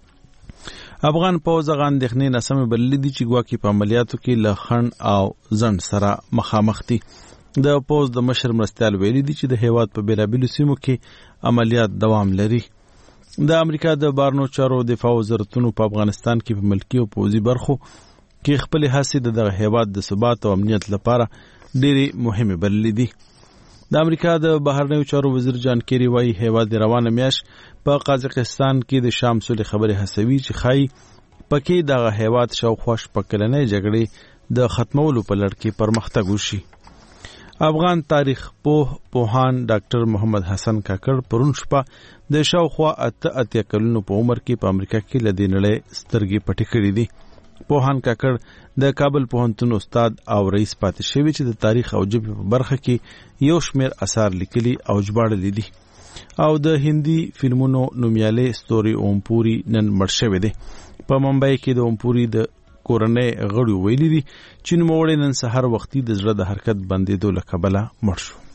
افغان پوځ هغه اندېښنې ناسمې بللې دي چې ګواکې په عملیاتو کې له خنډ او ځنډ سره مخامخ دي. د پوځ د مشر مرستیال ویلي دي چې د هیواد په بېلابېلو سیمو کې عملیات دوام لري. د امریکا د بارنو چارو دفاع وزارتونو په افغانستان کې په ملکي او پوځي برخو کې خپل هڅې د دغه هیواد د ثبات او امنیت لپاره ډېرې مهمې بللې دي. د امریکا د بهرنیو چارو وزیر جان کیری وایي هیواد روانه میاشت په قازقستان کې د شام سولې خبرې هڅوي چې ښایي پکې دغه هیواد شاوخوا شپږ کلنۍ جګړې د ختمولو په لړ کې پرمختګ وشي. افغان تاریخ پوه پوهان ډاکټر محمد حسن کاکړ پرون شپه د شاوخوا اته اتیا کلونو په عمر کې په امریکا کې له دې نړۍ سترګې پټې کړې دي. پوهان کاکړ د کابل پوهنتون استاد او رئیس پاتې شوی چې د تاریخ او ژبې په برخه کې یو شمېر اثار لیکلي او ژباړلي دي او د هندي فلمونو نومیالی ستوري اوم پوري نن مړ شوی دی. په ممبئی کې د اوم پوري د کورنۍ غړو ویلي دي چې نوموړی نن سهار وختي د زړه د حرکت بندېدو له کبله مړ شو.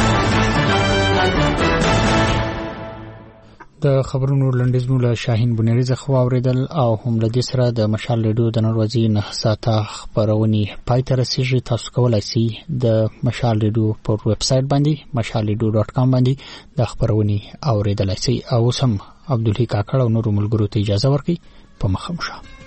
د خبرونو لنډیزمو له شاهین بنيري څخه واوریدل او هم له دې سره د مشال ریډیو د نن ورځې نه ساعته خبرونه پای ته رسیږي. تاسو کولای شئ د مشال ریډیو په ویب سټ باندې مشال ریډیو ډاټ کام باندې د خبرونه اوریدلای شئ. او سم عبدالحی کاکړ او نور ملګرو ته اجازه ورکړئ. په مخه مشه.